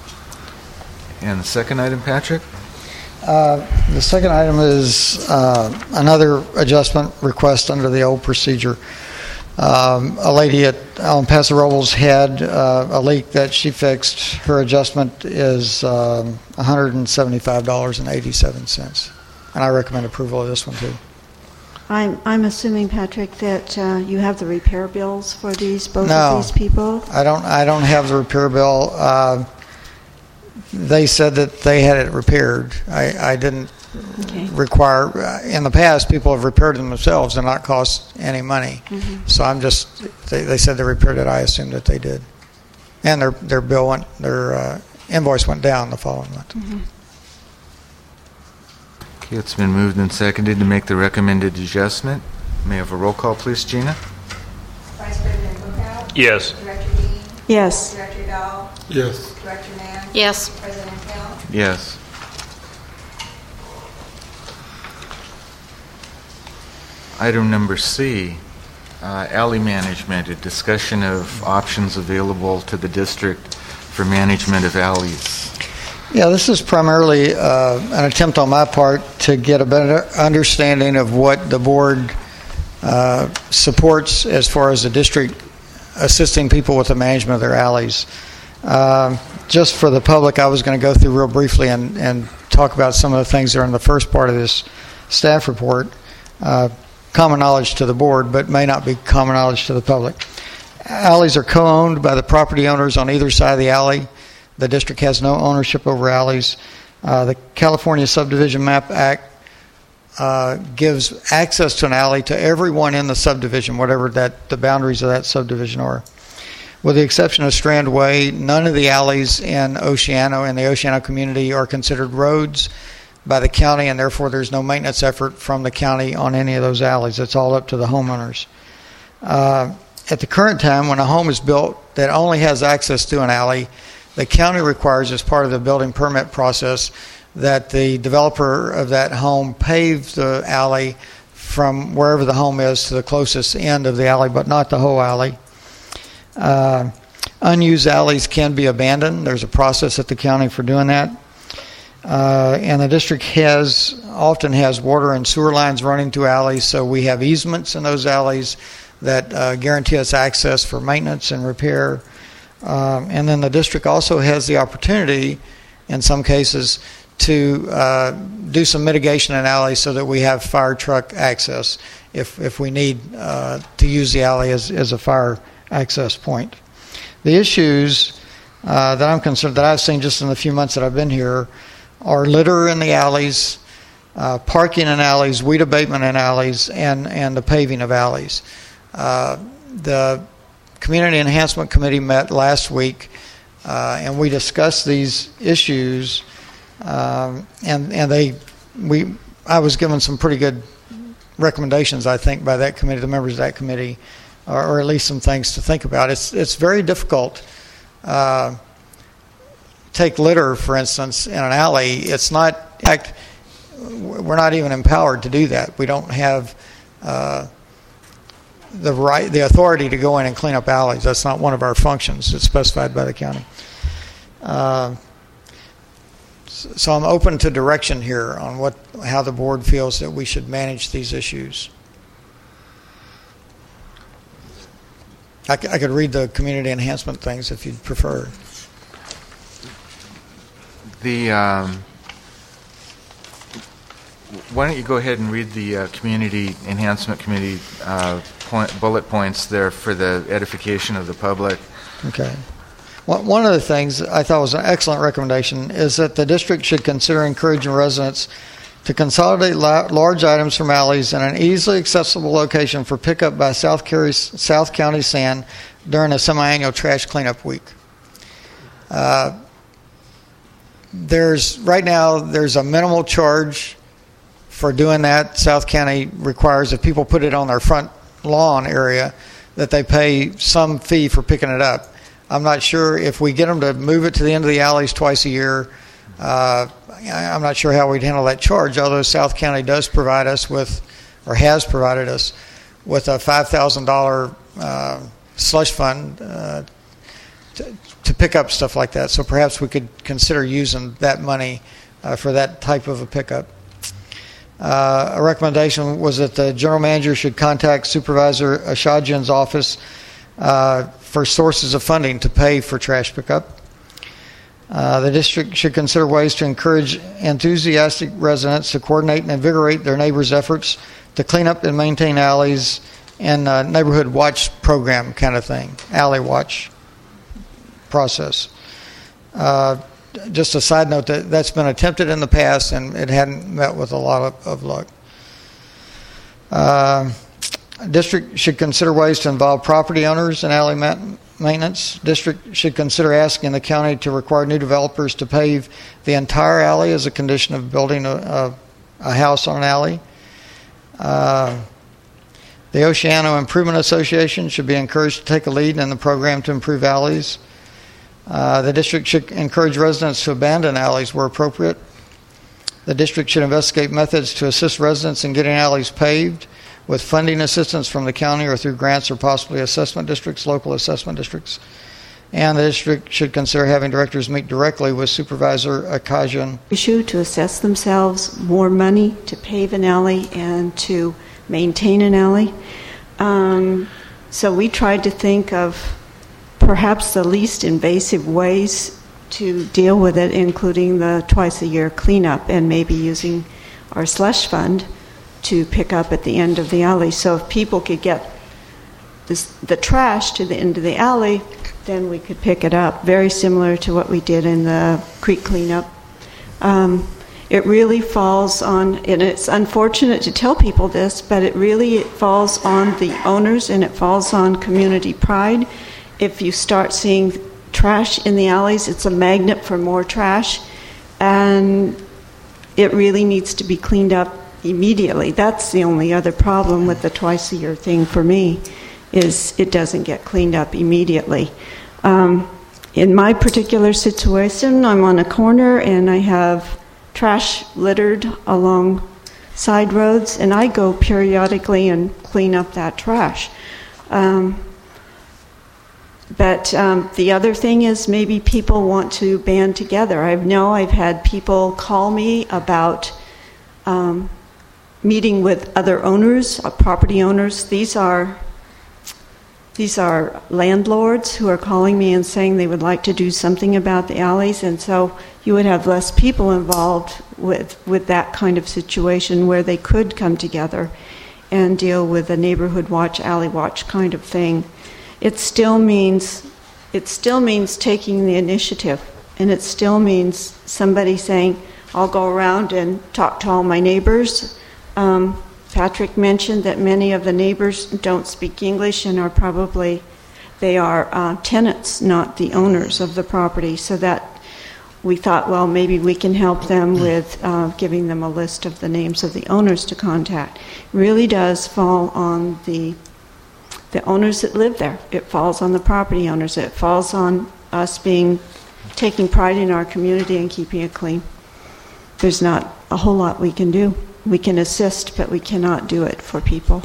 And the second item, Patrick? Uh, the second item is uh, another adjustment request under the old procedure. Um, a lady at on Paso Robles had uh, a leak that she fixed. Her adjustment is um, one hundred seventy-five dollars and eighty-seven cents. And I recommend approval of this one, too. I'm, I'm assuming, Patrick, that uh, you have the repair bills for these, both No. of these people? I don't I don't have the repair bill. Uh, they said that they had it repaired. I, I didn't Okay. require, uh, in the past, people have repaired them themselves and not cost any money. Mhm. So I'm just, they, they said they repaired it. I assumed that they did. And their, their bill went, their uh, invoice went down the following month. Mhm. Okay, it's been moved and seconded to make the recommended adjustment. May I have a roll call, please, Gina? Vice President Bookout? Yes. Director Dean? Yes. Director Dahl? Yes. Director Mann? Yes. President Hill? Yes. Item number C, uh, alley management, a discussion of options available to the district for management of alleys. Yeah, this is primarily uh, an attempt on my part to get a better understanding of what the board uh, supports as far as the district assisting people with the management of their alleys. Um, just for the public, I was going to go through real briefly and, and talk about some of the things that are in the first part of this staff report. Uh, common knowledge to the board, but may not be common knowledge to the public. Alleys are co-owned by the property owners on either side of the alley. The district has no ownership over alleys. Uh, the California Subdivision Map Act uh, gives access to an alley to everyone in the subdivision, whatever that the boundaries of that subdivision are. With the exception of Strand Way, none of the alleys in Oceano and the Oceano community are considered roads by the county, and therefore there's no maintenance effort from the county on any of those alleys. It's all up to the homeowners. Uh, at the current time, when a home is built that only has access to an alley, the county requires, as part of the building permit process, that the developer of that home pave the alley from wherever the home is to the closest end of the alley, but not the whole alley. Uh, unused alleys can be abandoned. There's a process at the county for doing that. Uh, and the district has often has water and sewer lines running through alleys, so we have easements in those alleys that uh, guarantee us access for maintenance and repair. Um, and then the district also has the opportunity, in some cases, to uh, do some mitigation in alleys so that we have fire truck access if if we need uh, to use the alley as, as a fire access point. The issues uh, that I'm concerned that I've seen just in the few months that I've been here are litter in the alleys, uh, parking in alleys, weed abatement in alleys, and, and the paving of alleys. Uh, the Community Enhancement Committee met last week uh, and we discussed these issues, um, and and they we I was given some pretty good recommendations, I think, by that committee, the members of that committee, or, or at least some things to think about. It's it's very difficult. Uh, take litter, for instance, in an alley. It's not, in fact, we're not even empowered to do that. We don't have uh, the right, the authority to go in and clean up alleys. That's not one of our functions. It's specified by the county. Uh, so I'm open to direction here on what, how the board feels that we should manage these issues. I, I could read the community enhancement things if you'd prefer. The um, why don't you go ahead and read the uh, Community Enhancement Committee uh, point, bullet points there for the edification of the public. Okay. Well, one of the things I thought was an excellent recommendation is that the district should consider encouraging residents to consolidate la- large items from alleys in an easily accessible location for pickup by South, Carey, South County Sand during a semi-annual trash cleanup week. Uh, There's right now there's a minimal charge for doing that. South County requires if people put it on their front lawn area that they pay some fee for picking it up. I'm not sure if we get them to move it to the end of the alleys twice a year. Uh, I'm not sure how we'd handle that charge, although South County does provide us with, or has provided us with a five thousand dollars uh, slush fund uh, to, to pick up stuff like that. So perhaps we could consider using that money uh, for that type of a pickup. Uh, a recommendation was that the general manager should contact Supervisor Ashajian's office uh, for sources of funding to pay for trash pickup. Uh, the district should consider ways to encourage enthusiastic residents to coordinate and invigorate their neighbors' efforts to clean up and maintain alleys and uh, neighborhood watch program kind of thing, alley watch process. Uh, just a side note, that that's been attempted in the past and it hadn't met with a lot of, of luck. Uh, district should consider ways to involve property owners in alley ma- maintenance. District should consider asking the county to require new developers to pave the entire alley as a condition of building a, a, a house on an alley. Uh, the Oceano Improvement Association should be encouraged to take a lead in the program to improve alleys. Uh, the district should encourage residents to abandon alleys where appropriate. The district should investigate methods to assist residents in getting alleys paved with funding assistance from the county or through grants or possibly assessment districts, local assessment districts. And the district should consider having directors meet directly with Supervisor Akajian. Issue to assess themselves more money to pave an alley and to maintain an alley. Um, so we tried to think of perhaps the least invasive ways to deal with it, including the twice a year cleanup and maybe using our slush fund to pick up at the end of the alley. So if people could get this, the trash to the end of the alley, then we could pick it up, very similar to what we did in the creek cleanup. Um, it really falls on, and it's unfortunate to tell people this, but it really it falls on the owners and it falls on community pride. If you start seeing trash in the alleys, it's a magnet for more trash, and it really needs to be cleaned up immediately. That's the only other problem with the twice a year thing for me, is it doesn't get cleaned up immediately. Um, in my particular situation, I'm on a corner and I have trash littered along side roads, and I go periodically and clean up that trash. Um, But um, the other thing is maybe people want to band together. I know I've had people call me about um, meeting with other owners, uh, property owners. These are these are landlords who are calling me and saying they would like to do something about the alleys, and so you would have less people involved with with that kind of situation where they could come together and deal with a neighborhood watch, alley watch kind of thing. It still means it still means taking the initiative, and it still means somebody saying, I'll go around and talk to all my neighbors. Um, Patrick mentioned that many of the neighbors don't speak English and are probably They are uh, tenants, not the owners of the property, so that we thought, well, maybe we can help them with uh, giving them a list of the names of the owners to contact. It really does fall on the the owners that live there. It falls on the property owners. It falls on us being taking pride in our community and keeping it clean. There's not a whole lot we can do. We can assist, but we cannot do it for people.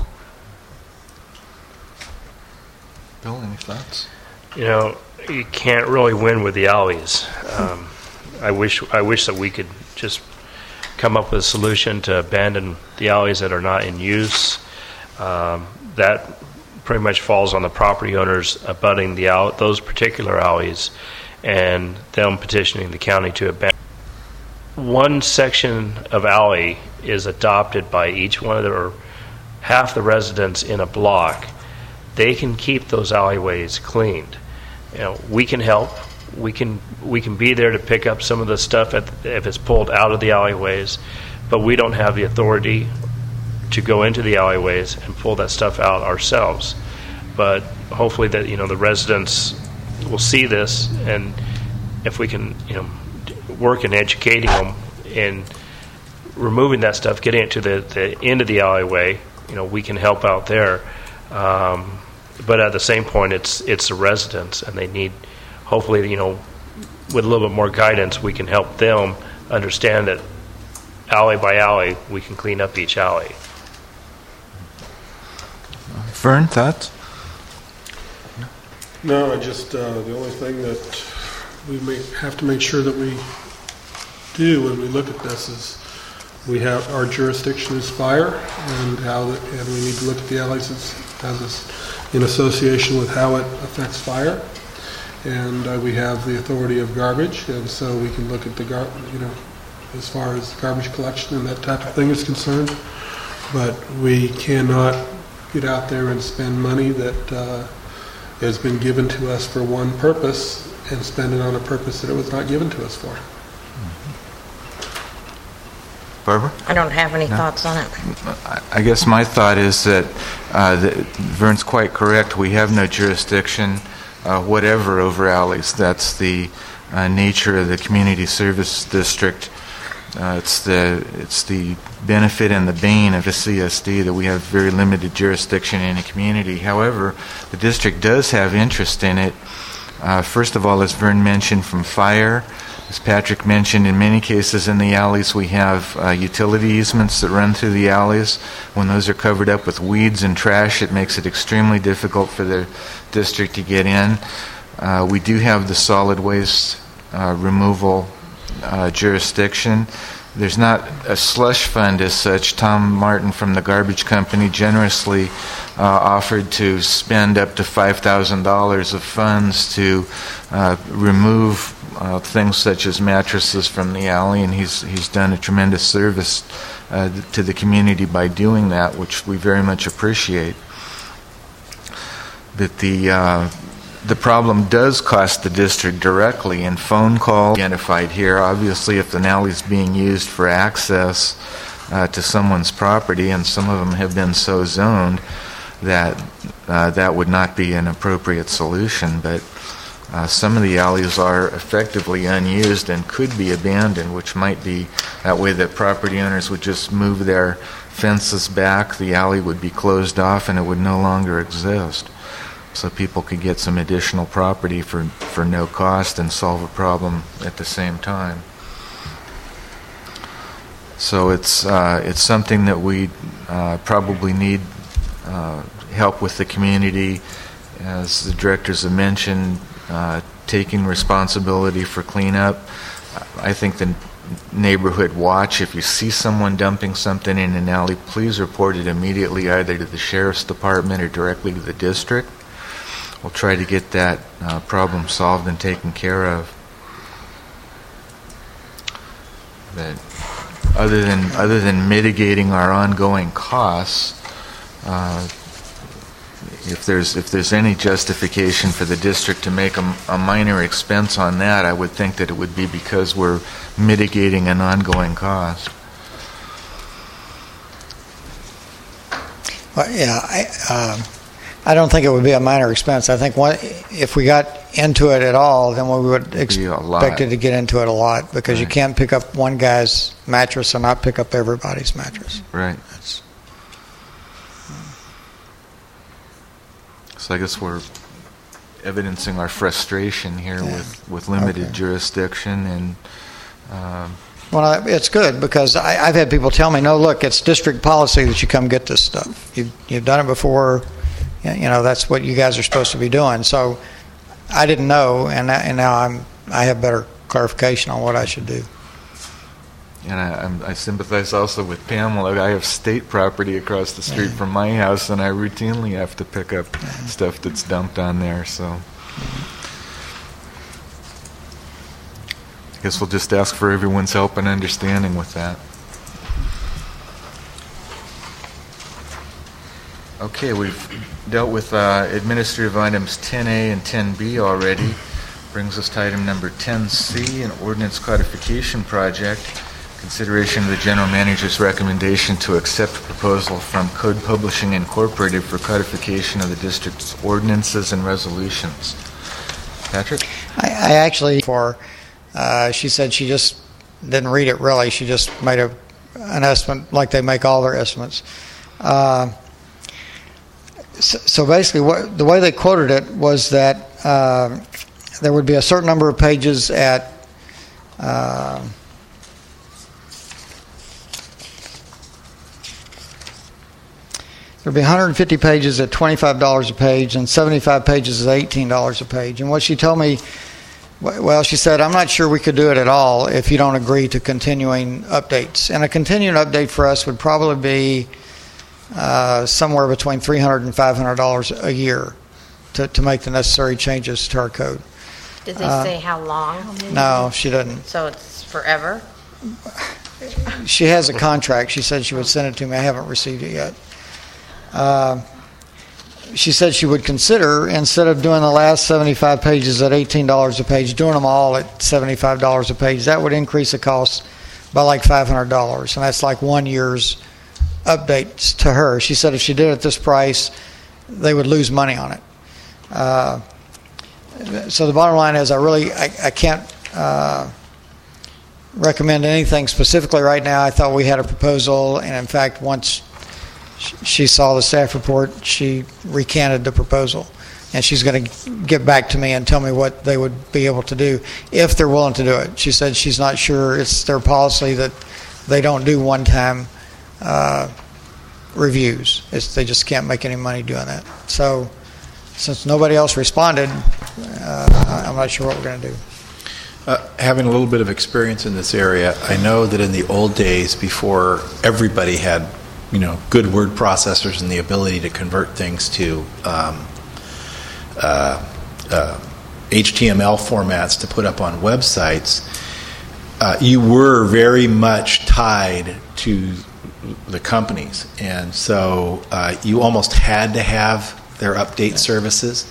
Bill, any thoughts? You know, you can't really win with the alleys. Um, I wish I wish that we could just come up with a solution to abandon the alleys that are not in use. Um, that pretty much falls on the property owners abutting the all- those particular alleys, and them petitioning the county to abandon. One section of alley is adopted by each one of the, or half the residents in a block. They can keep those alleyways cleaned. You know, we can help. We can we can be there to pick up some of the stuff at, if it's pulled out of the alleyways, but we don't have the authority to go into the alleyways and pull that stuff out ourselves. But hopefully that, you know, the residents will see this, and if we can, you know, work in educating them in removing that stuff, getting it to the, the end of the alleyway, you know, we can help out there. Um, but at the same point, it's it's the residents, and they need, hopefully, you know, with a little bit more guidance, we can help them understand that alley by alley, we can clean up each alley. Vern, thoughts? No, I just, uh, the only thing that we may have to make sure that we do when we look at this is we have, our jurisdiction is fire, and how, the, and we need to look at the alleys as, as in association with how it affects fire. And uh, we have the authority of garbage, and so we can look at the gar, you know, as far as garbage collection and that type of thing is concerned. But we cannot get out there and spend money that uh, has been given to us for one purpose and spend it on a purpose that it was not given to us for. Barbara? I don't have any No? thoughts on it. I guess my thought is that, uh, that Vern's quite correct. We have no jurisdiction uh, whatever over alleys. That's the uh, nature of the community service district. Uh, it's the it's the benefit and the bane of a C S D that we have very limited jurisdiction in a community. However, the district does have interest in it. Uh, first of all, as Vern mentioned, from fire. As Patrick mentioned, in many cases in the alleys we have uh, utility easements that run through the alleys. When those are covered up with weeds and trash, it makes it extremely difficult for the district to get in. Uh, we do have the solid waste uh, removal uh, jurisdiction. There's not a slush fund as such. Tom Martin from the garbage company generously uh, offered to spend up to five thousand dollars of funds to uh, remove uh, things such as mattresses from the alley, and he's he's done a tremendous service uh, to the community by doing that, which we very much appreciate. That the uh, The problem does cost the district directly in phone calls identified here. Obviously, if an alley is being used for access uh, to someone's property, and some of them have been so zoned, that uh, that would not be an appropriate solution. But uh, some of the alleys are effectively unused and could be abandoned, which might be that way that property owners would just move their fences back, the alley would be closed off, and it would no longer exist. So people could get some additional property for, for no cost and solve a problem at the same time. So it's uh, it's something that we uh, probably need uh, help with the community, as the directors have mentioned, uh, taking responsibility for cleanup. I think the neighborhood watch, if you see someone dumping something in an alley, please report it immediately either to the sheriff's department or directly to the district. We'll try to get that uh, problem solved and taken care of. But other than other than mitigating our ongoing costs, uh, if there's if there's any justification for the district to make a, a minor expense on that, I would think that it would be because we're mitigating an ongoing cost. Well, yeah, I. Um, I don't think it would be a minor expense. I think one, if we got into it at all, then we would expect it to get into it a lot, because right. you can't pick up one guy's mattress and not pick up everybody's mattress. Right. That's, so I guess we're evidencing our frustration here yeah. with, with limited okay. jurisdiction and. Um, Well, it's good, because I, I've had people tell me, no, look, it's district policy that you come get this stuff. You've, you've done it before. You know, that's what you guys are supposed to be doing. So I didn't know, and, and now I'm, I have better clarification on what I should do. And I, I'm, I sympathize also with Pamela. I have state property across the street yeah. from my house, and I routinely have to pick up yeah. stuff that's dumped on there. So I guess we'll just ask for everyone's help and understanding with that. Okay, we've dealt with uh, administrative items ten A and ten B already. Brings us to item number ten C, an ordinance codification project. Consideration of the general manager's recommendation to accept proposal from Code Publishing Incorporated for codification of the district's ordinances and resolutions. Patrick? I, I actually, for uh, she said she just didn't read it really. She just made a, an estimate like they make all their estimates. Uh, so, so basically, what, the way they quoted it was that uh, there would be a certain number of pages at uh, there'd be one hundred fifty pages at twenty-five dollars a page, and seventy-five pages at eighteen dollars a page. And what she told me, well, she said, I'm not sure we could do it at all if you don't agree to continuing updates. And a continuing update for us would probably be uh, somewhere between three hundred dollars and five hundred dollars a year to, to make the necessary changes to our code. Did they Uh, say how long? No, she didn't. So it's forever? She has a contract. She said she would send it to me. I haven't received it yet. Uh, she said she would consider, instead of doing the last seventy-five pages at eighteen dollars a page, doing them all at seventy-five dollars a page. That would increase the cost by like five hundred dollars, and that's like one year's updates to her. She said if she did it at this price, they would lose money on it. Uh, so the bottom line is I really, I, I can't uh, recommend anything specifically right now. I thought we had a proposal, and in fact, once she saw the staff report, she recanted the proposal, and she's going to get back to me and tell me what they would be able to do if they're willing to do it. She said she's not sure. It's their policy that they don't do one-time uh, reviews. It's, they just can't make any money doing that. So since nobody else responded, uh, I'm not sure what we're going to do. Uh, having a little bit of experience in this area, I know that in the old days, before everybody had you know, good word processors and the ability to convert things to um, uh, uh, H T M L formats to put up on websites, uh, you were very much tied to the companies. And so uh, you almost had to have their update services.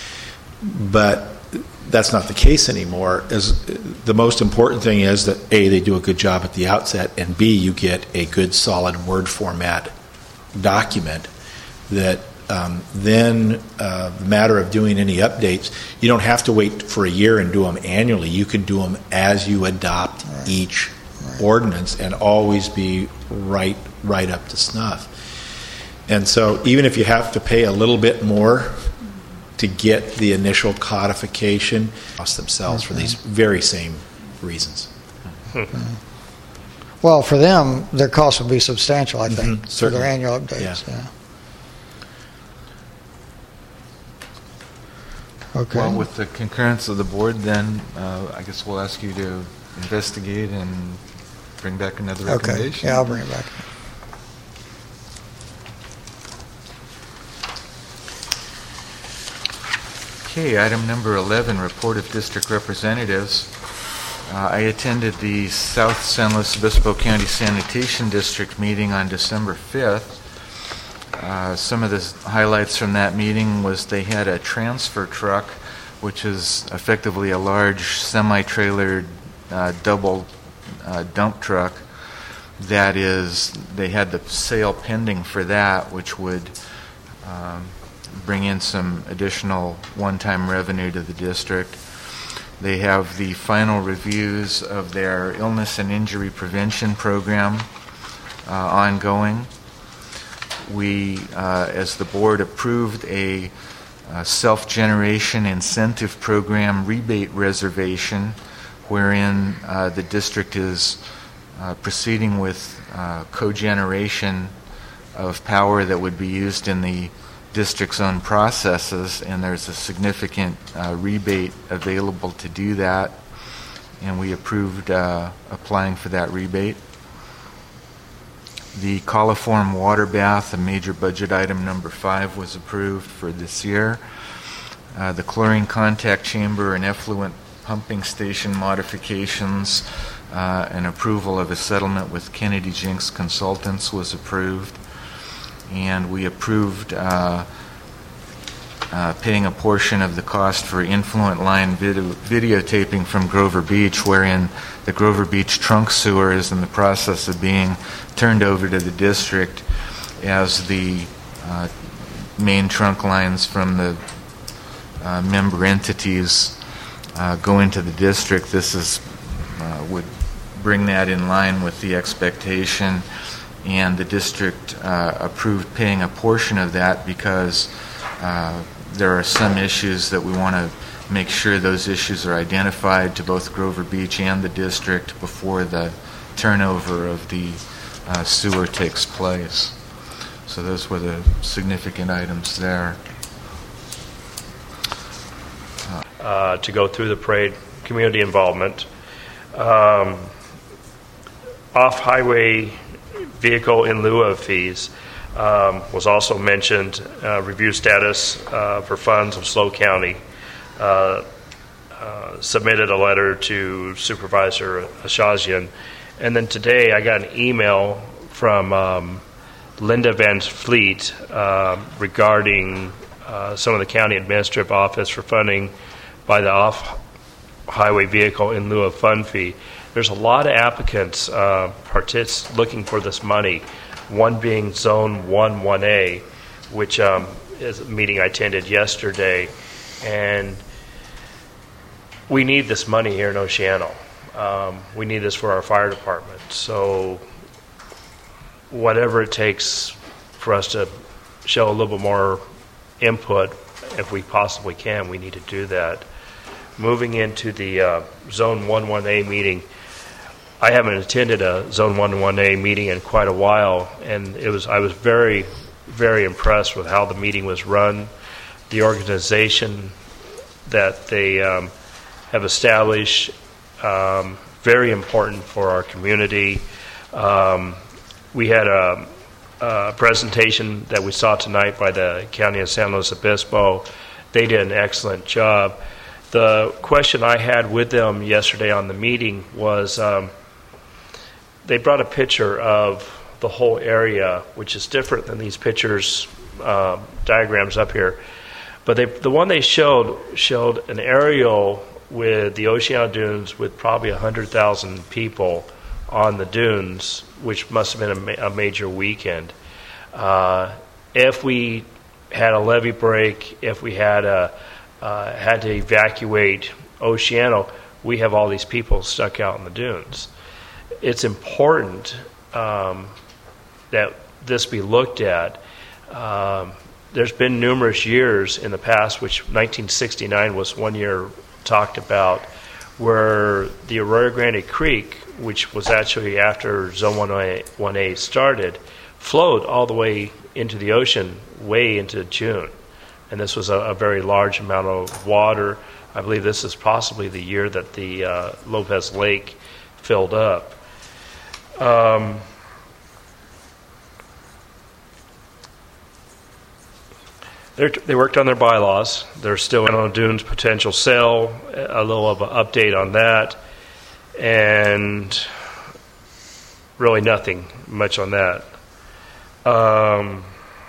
But that's not the case anymore. As the most important thing is that A, they do a good job at the outset, and B, you get a good solid Word format document that um, then uh, the matter of doing any updates, you don't have to wait for a year and do them annually. You can do them as you adopt right. each right. ordinance and always be right right up to snuff. And so even if you have to pay a little bit more to get the initial codification themselves for these very same reasons. Well, for them, their cost would be substantial, I think, mm-hmm. for their annual updates. Yeah. Yeah. Okay. Well, with the concurrence of the board, then uh, I guess we'll ask you to investigate and bring back another recommendation. Okay. Yeah, I'll bring it back. Okay, item number eleven, report of district representatives. Uh, I attended the South San Luis Obispo County Sanitation District meeting on December fifth. Uh, some of the highlights from that meeting was they had a transfer truck, which is effectively a large semi-trailered uh, double uh, dump truck. That is, they had the sale pending for that, which would um, bring in some additional one-time revenue to the district. They have the final reviews of their illness and injury prevention program uh, ongoing. We, uh, as the board, approved a uh, self-generation incentive program rebate reservation wherein uh, the district is uh, proceeding with uh, cogeneration of power that would be used in the district's own processes, and there's a significant uh, rebate available to do that, and we approved uh, applying for that rebate. The coliform water bath, a major budget item number five, was approved for this year. Uh, the chlorine contact chamber and effluent pumping station modifications, uh, and approval of a settlement with Kennedy Jinks Consultants was approved. And we approved uh, uh, paying a portion of the cost for influent line video- videotaping from Grover Beach, wherein the Grover Beach trunk sewer is in the process of being turned over to the district as the uh, main trunk lines from the uh, member entities uh, go into the district. This is uh, would bring that in line with the expectation, and the district uh, approved paying a portion of that because uh, there are some issues that we want to make sure those issues are identified to both Grover Beach and the district before the turnover of the uh, sewer takes place. So those were the significant items there. Uh, to go through the parade, community involvement. Um, off-highway vehicle in lieu of fees um, was also mentioned. Uh, review status uh, for funds of SLO County. Uh, uh, submitted a letter to Supervisor Ashajian. And then today I got an email from um, Linda Van Fleet uh, regarding uh, some of the county administrative office for funding by the off-highway vehicle in lieu of fund fee. There's a lot of applicants uh, partic- looking for this money, one being Zone one one A, which um, is a meeting I attended yesterday, and we need this money here in Oceano. Um, we need this for our fire department. So whatever it takes for us to show a little bit more input, if we possibly can, we need to do that. Moving into the uh, Zone one one A meeting, I haven't attended a Zone one one A meeting in quite a while, and it was I was very, very impressed with how the meeting was run, the organization that they um, have established, um, very important for our community. Um, we had a, a presentation that we saw tonight by the County of San Luis Obispo. They did an excellent job. The question I had with them yesterday on the meeting was um, they brought a picture of the whole area, which is different than these pictures, uh, diagrams up here. But they, the one they showed showed an aerial with the Oceano Dunes with probably one hundred thousand people on the dunes, which must have been a, ma- a major weekend. Uh, if we had a levee break, if we had a Uh, had to evacuate Oceano, we have all these people stuck out in the dunes. It's important um, that this be looked at. Um, there's been numerous years in the past, which nineteen sixty-nine was one year talked about, where the Arroyo Grande Creek, which was actually after Zone one A started, flowed all the way into the ocean way into June. And this was a, a very large amount of water. I believe this is possibly the year that the uh, Lopez Lake filled up. Um, they worked on their bylaws. They're still in on Dunes potential sale, a little of an update on that, and really nothing much on that. Um,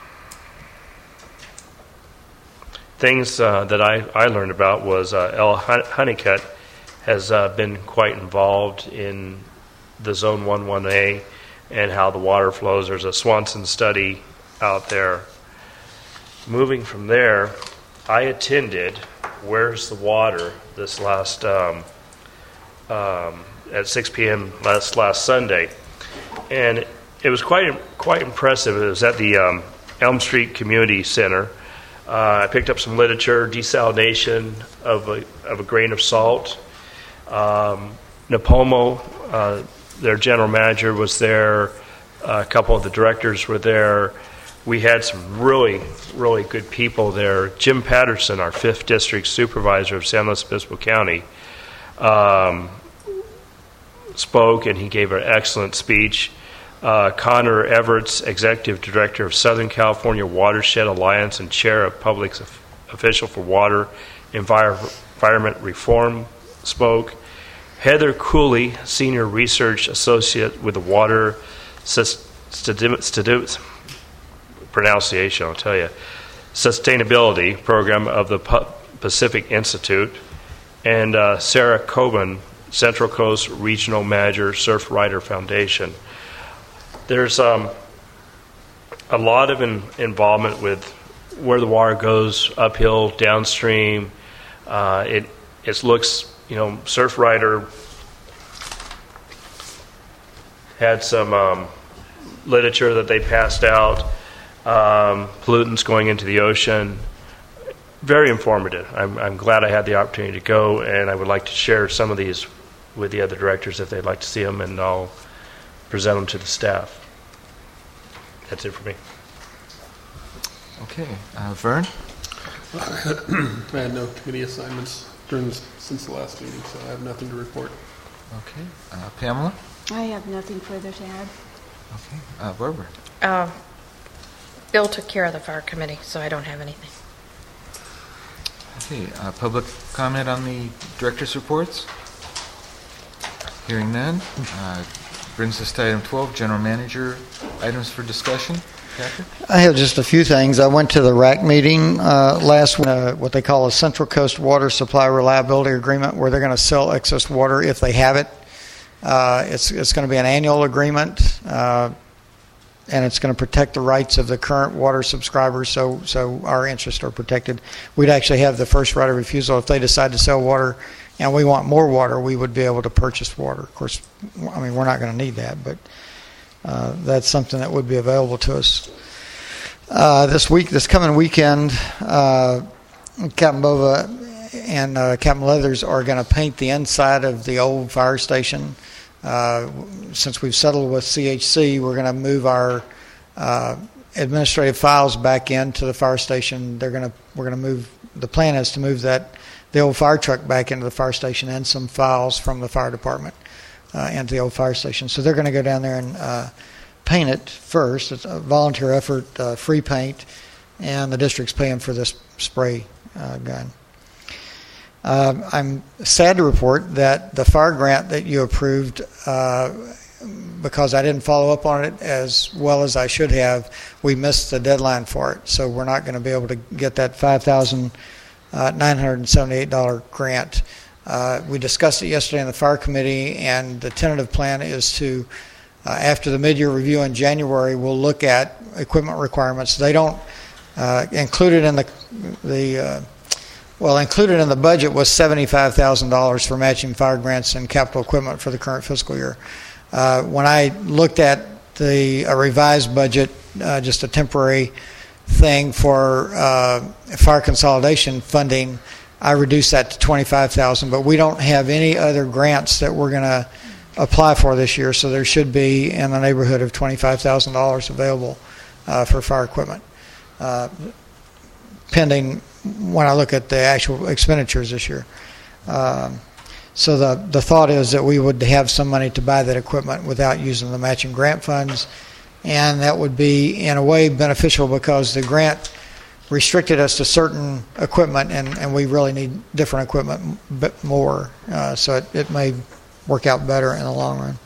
Things uh, that I, I learned about was uh, El Honeycutt has uh, been quite involved in the Zone one one A and how the water flows. There's a Swanson study out there. moving from there, I attended Where's the Water this last um, um, at six p.m. last last Sunday, and it was quite quite impressive. It was at the um, Elm Street Community Center. Uh, I picked up some literature, desalination of a, of a grain of salt. Um, Napomo, uh, their general manager, was there. Uh, a couple of the directors were there. We had some really, really good people there. Jim Patterson, our fifth district supervisor of San Luis Obispo County, um, spoke, and he gave an excellent speech. Uh, Connor Everett, Executive Director of Southern California Watershed Alliance and Chair of Public Official for Water Envir- Environment Reform, spoke. Heather Cooley, Senior Research Associate with the Water St- St- pronunciation, I'll tell you, Sustainability Program of the P- Pacific Institute, and uh, Sarah Coben, Central Coast Regional Manager, Surfrider Foundation. There's um, a lot of in, involvement with where the water goes uphill, downstream. Uh, it it looks, you know, Surfrider had some um, literature that they passed out, um, pollutants going into the ocean. Very informative. I'm, I'm glad I had the opportunity to go, and I would like to share some of these with the other directors if they'd like to see them, and I'll present them to the staff. That's it for me. Okay. Uh, Vern? I had no committee assignments during this, since the last meeting, so I have nothing to report. Okay. Uh, Pamela? I have nothing further to add. Okay. Uh, Barbara? Uh, Bill took care of the fire committee, so I don't have anything. Okay. Uh, public comment on the director's reports? Hearing none. Uh, brings us to item twelve, General Manager items for discussion. Patrick? I have just a few things. I went to the R A C meeting uh, last week, uh, what they call a Central Coast Water Supply Reliability Agreement, where they're going to sell excess water if they have it. Uh, it's it's going to be an annual agreement, uh, and it's going to protect the rights of the current water subscribers, so so our interests are protected. We'd actually have the first right of refusal if they decide to sell water and we want more water, we would be able to purchase water. Of course, I mean, we're not going to need that, but uh, that's something that would be available to us. Uh, this week, this coming weekend, uh, Captain Bova and uh, Captain Leathers are going to paint the inside of the old fire station. Uh, since we've settled with C H C, we're going to move our uh, administrative files back into the fire station. They're going to we're going to move. The plan is to move that the old fire truck back into the fire station and some files from the fire department uh, into the old fire station. So they're going to go down there and uh, paint it first. It's a volunteer effort, uh, free paint, and the district's paying for this spray uh, gun. Uh, I'm sad to report that the fire grant that you approved, uh, because I didn't follow up on it as well as I should have, we missed the deadline for it. So we're not going to be able to get that five thousand nine hundred seventy-eight dollars grant. Uh, we discussed it yesterday in the fire committee, and the tentative plan is to, uh, after the mid-year review in January, we'll look at equipment requirements. They don't uh, include it in the, the uh, well, included in the budget was seventy-five thousand dollars for matching fire grants and capital equipment for the current fiscal year. Uh, when I looked at the a revised budget, uh, just a temporary thing for uh, fire consolidation funding, I reduced that to twenty-five thousand dollars, but we don't have any other grants that we're going to apply for this year, so there should be in the neighborhood of twenty-five thousand dollars available uh, for fire equipment, uh, pending when I look at the actual expenditures this year. Um, so the, the thought is that we would have some money to buy that equipment without using the matching grant funds, and that would be in a way beneficial because the grant restricted us to certain equipment, and, and we really need different equipment but more, uh, so it, it may work out better in the long run.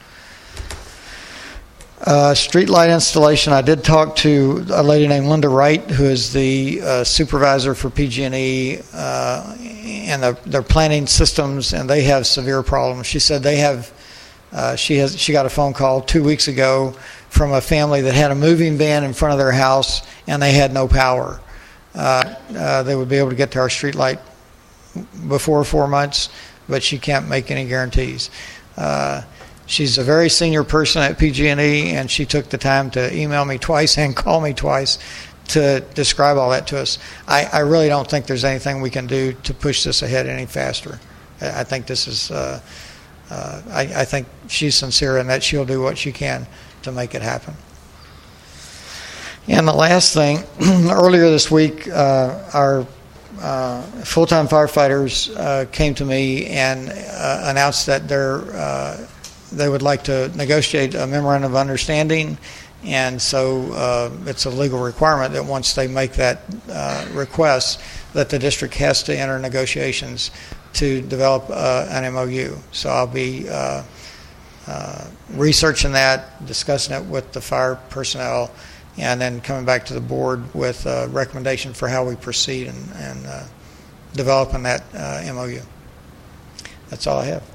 Uh, street light installation, I did talk to a lady named Linda Wright, who is the uh, supervisor for P G and E, uh, and the, their planning systems, and they have severe problems. She said they have, uh, she has, she got a phone call two weeks ago from a family that had a moving van in front of their house, and they had no power. uh, uh, they would be able to get to our street light before four months, but she can't make any guarantees. Uh, she's a very senior person at P G and E, and she took the time to email me twice and call me twice to describe all that to us. I, I really don't think there's anything we can do to push this ahead any faster. I think this is, uh, uh, I, I think she's sincere in that she'll do what she can to make it happen. And the last thing, earlier this week, uh, our uh, full-time firefighters uh, came to me and uh, announced that they're, uh, they would like to negotiate a memorandum of understanding. And so uh, it's a legal requirement that once they make that uh, request, that the district has to enter negotiations to develop uh, an M O U. So I'll be uh, uh, researching that, discussing it with the fire personnel, and then coming back to the board with a recommendation for how we proceed and, and uh, developing that uh, M O U. That's all I have.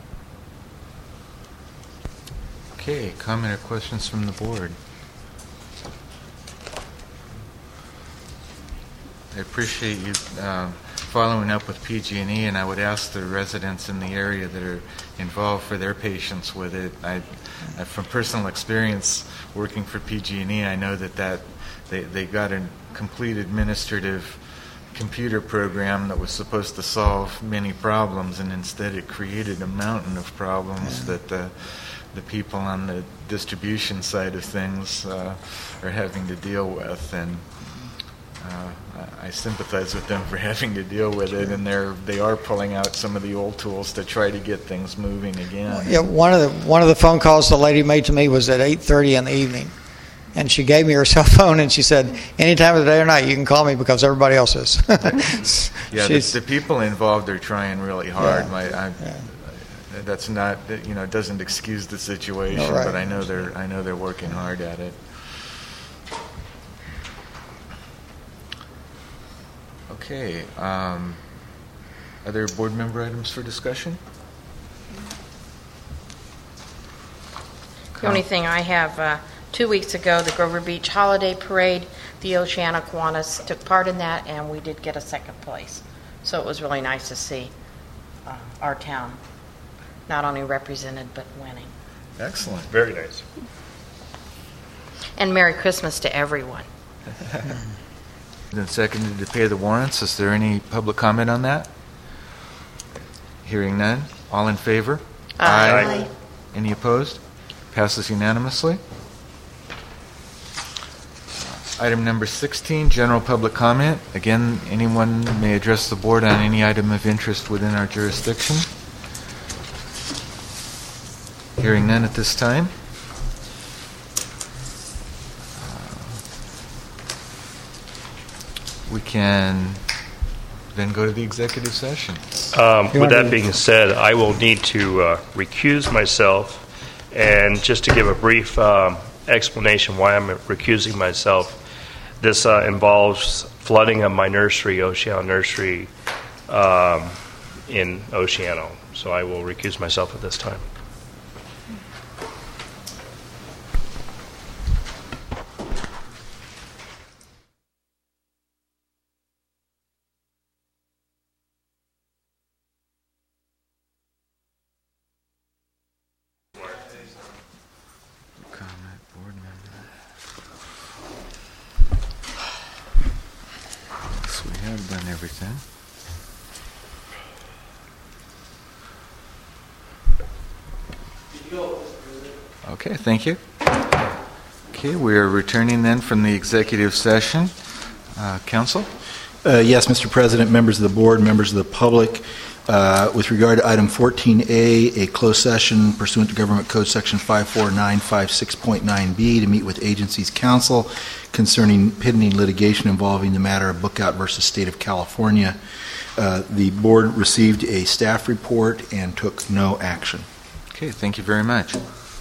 Okay, comment or questions from the board? I appreciate you uh, following up with P G and E, and I would ask the residents in the area that are involved for their patience with it. I, I from personal experience working for P G and E, I know that, that they, they got a complete administrative computer program that was supposed to solve many problems, and instead it created a mountain of problems yeah. that the, the people on the distribution side of things uh, are having to deal with. And Uh, I sympathize with them for having to deal with it, and they're they are pulling out some of the old tools to try to get things moving again. Yeah, one of the one of the phone calls the lady made to me was at eight thirty in the evening, and she gave me her cell phone and she said, "Any time of the day or night, you can call me because everybody else is." Yeah, the, the people involved are trying really hard. Yeah, My, I, yeah. That's not you know it doesn't excuse the situation, No, right. but I know they're I know they're working hard at it. Okay. Um, other board member items for discussion? The only thing I have, uh, two weeks ago, the Grover Beach Holiday Parade, the Oceana Kiwanis took part in that, and we did get a second place. So it was really nice to see uh, our town not only represented, but winning. Excellent. Very nice. And Merry Christmas to everyone. Then seconded to pay the warrants. Is there any public comment on that? Hearing none. All in favor? Aye. Aye. Any opposed? Passes unanimously. Item number sixteen, general public comment. Again, anyone may address the board on any item of interest within our jurisdiction. Hearing none at this time. We can then go to the executive session. Um, with that being said, I will need to uh, recuse myself, and just to give a brief um, explanation why I'm recusing myself, this uh, involves flooding of my nursery, Oceano Nursery, um, in Oceano. So I will recuse myself at this time. Done everything. Okay, thank you. Okay, we are returning then from the executive session. Uh, Council? Uh, yes, Mister President, members of the board, members of the public. Uh, with regard to item fourteen A, a closed session pursuant to Government Code Section five four nine five six point nine B to meet with agencies counsel concerning pending litigation involving the matter of Bookout versus State of California. Uh, the board received a staff report and took no action. Okay, thank you very much.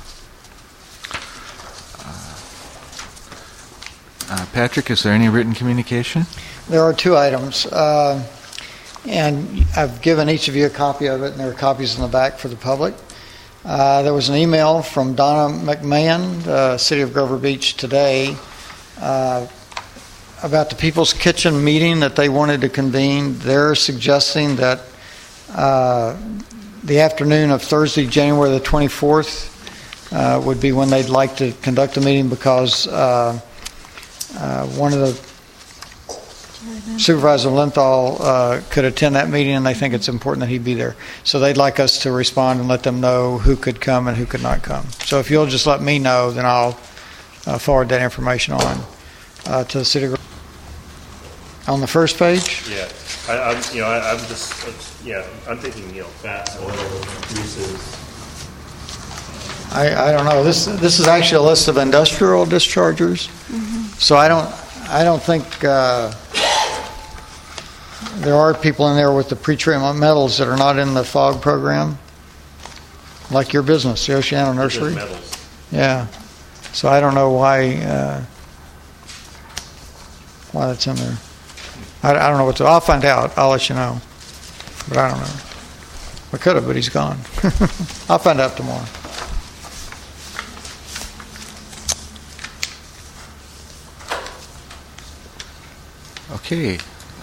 Uh, Patrick, is there any written communication? There are two items. Uh, And I've given each of you a copy of it, and there are copies in the back for the public. Uh, there was an email from Donna McMahon, uh, City of Grover Beach today, uh, about the People's Kitchen meeting that they wanted to convene. They're suggesting that uh, the afternoon of Thursday, January the twenty-fourth, uh, would be when they'd like to conduct the meeting because uh, uh, one of the Supervisor Lenthal uh, could attend that meeting, and they think it's important that he be there. So they'd like us to respond and let them know who could come and who could not come. So if you'll just let me know, then I'll uh, forward that information on uh, to the city. On the first page? Yeah, I, I'm, you know, I, I'm just, I'm, yeah, I'm thinking, you know, fats, oil, greases. I, I don't know. This this is actually a list of industrial dischargers. Mm-hmm. So I don't I don't think. Uh, There are people in there with the pretreatment metals that are not in the FOG program, like your business, the Oceano Nursery. Metals. Yeah. So I don't know why uh, why that's in there. I, I don't know what to. I'll find out. I'll let you know. But I don't know. I could have, but he's gone. I'll find out tomorrow. Okay.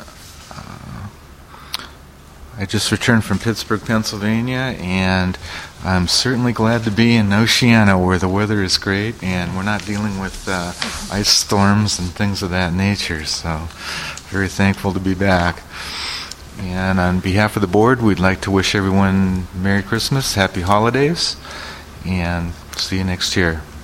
I just returned from Pittsburgh, Pennsylvania, and I'm certainly glad to be in Oceano where the weather is great and we're not dealing with uh, ice storms and things of that nature. So very thankful to be back. And on behalf of the board, we'd like to wish everyone Merry Christmas, Happy Holidays, and see you next year.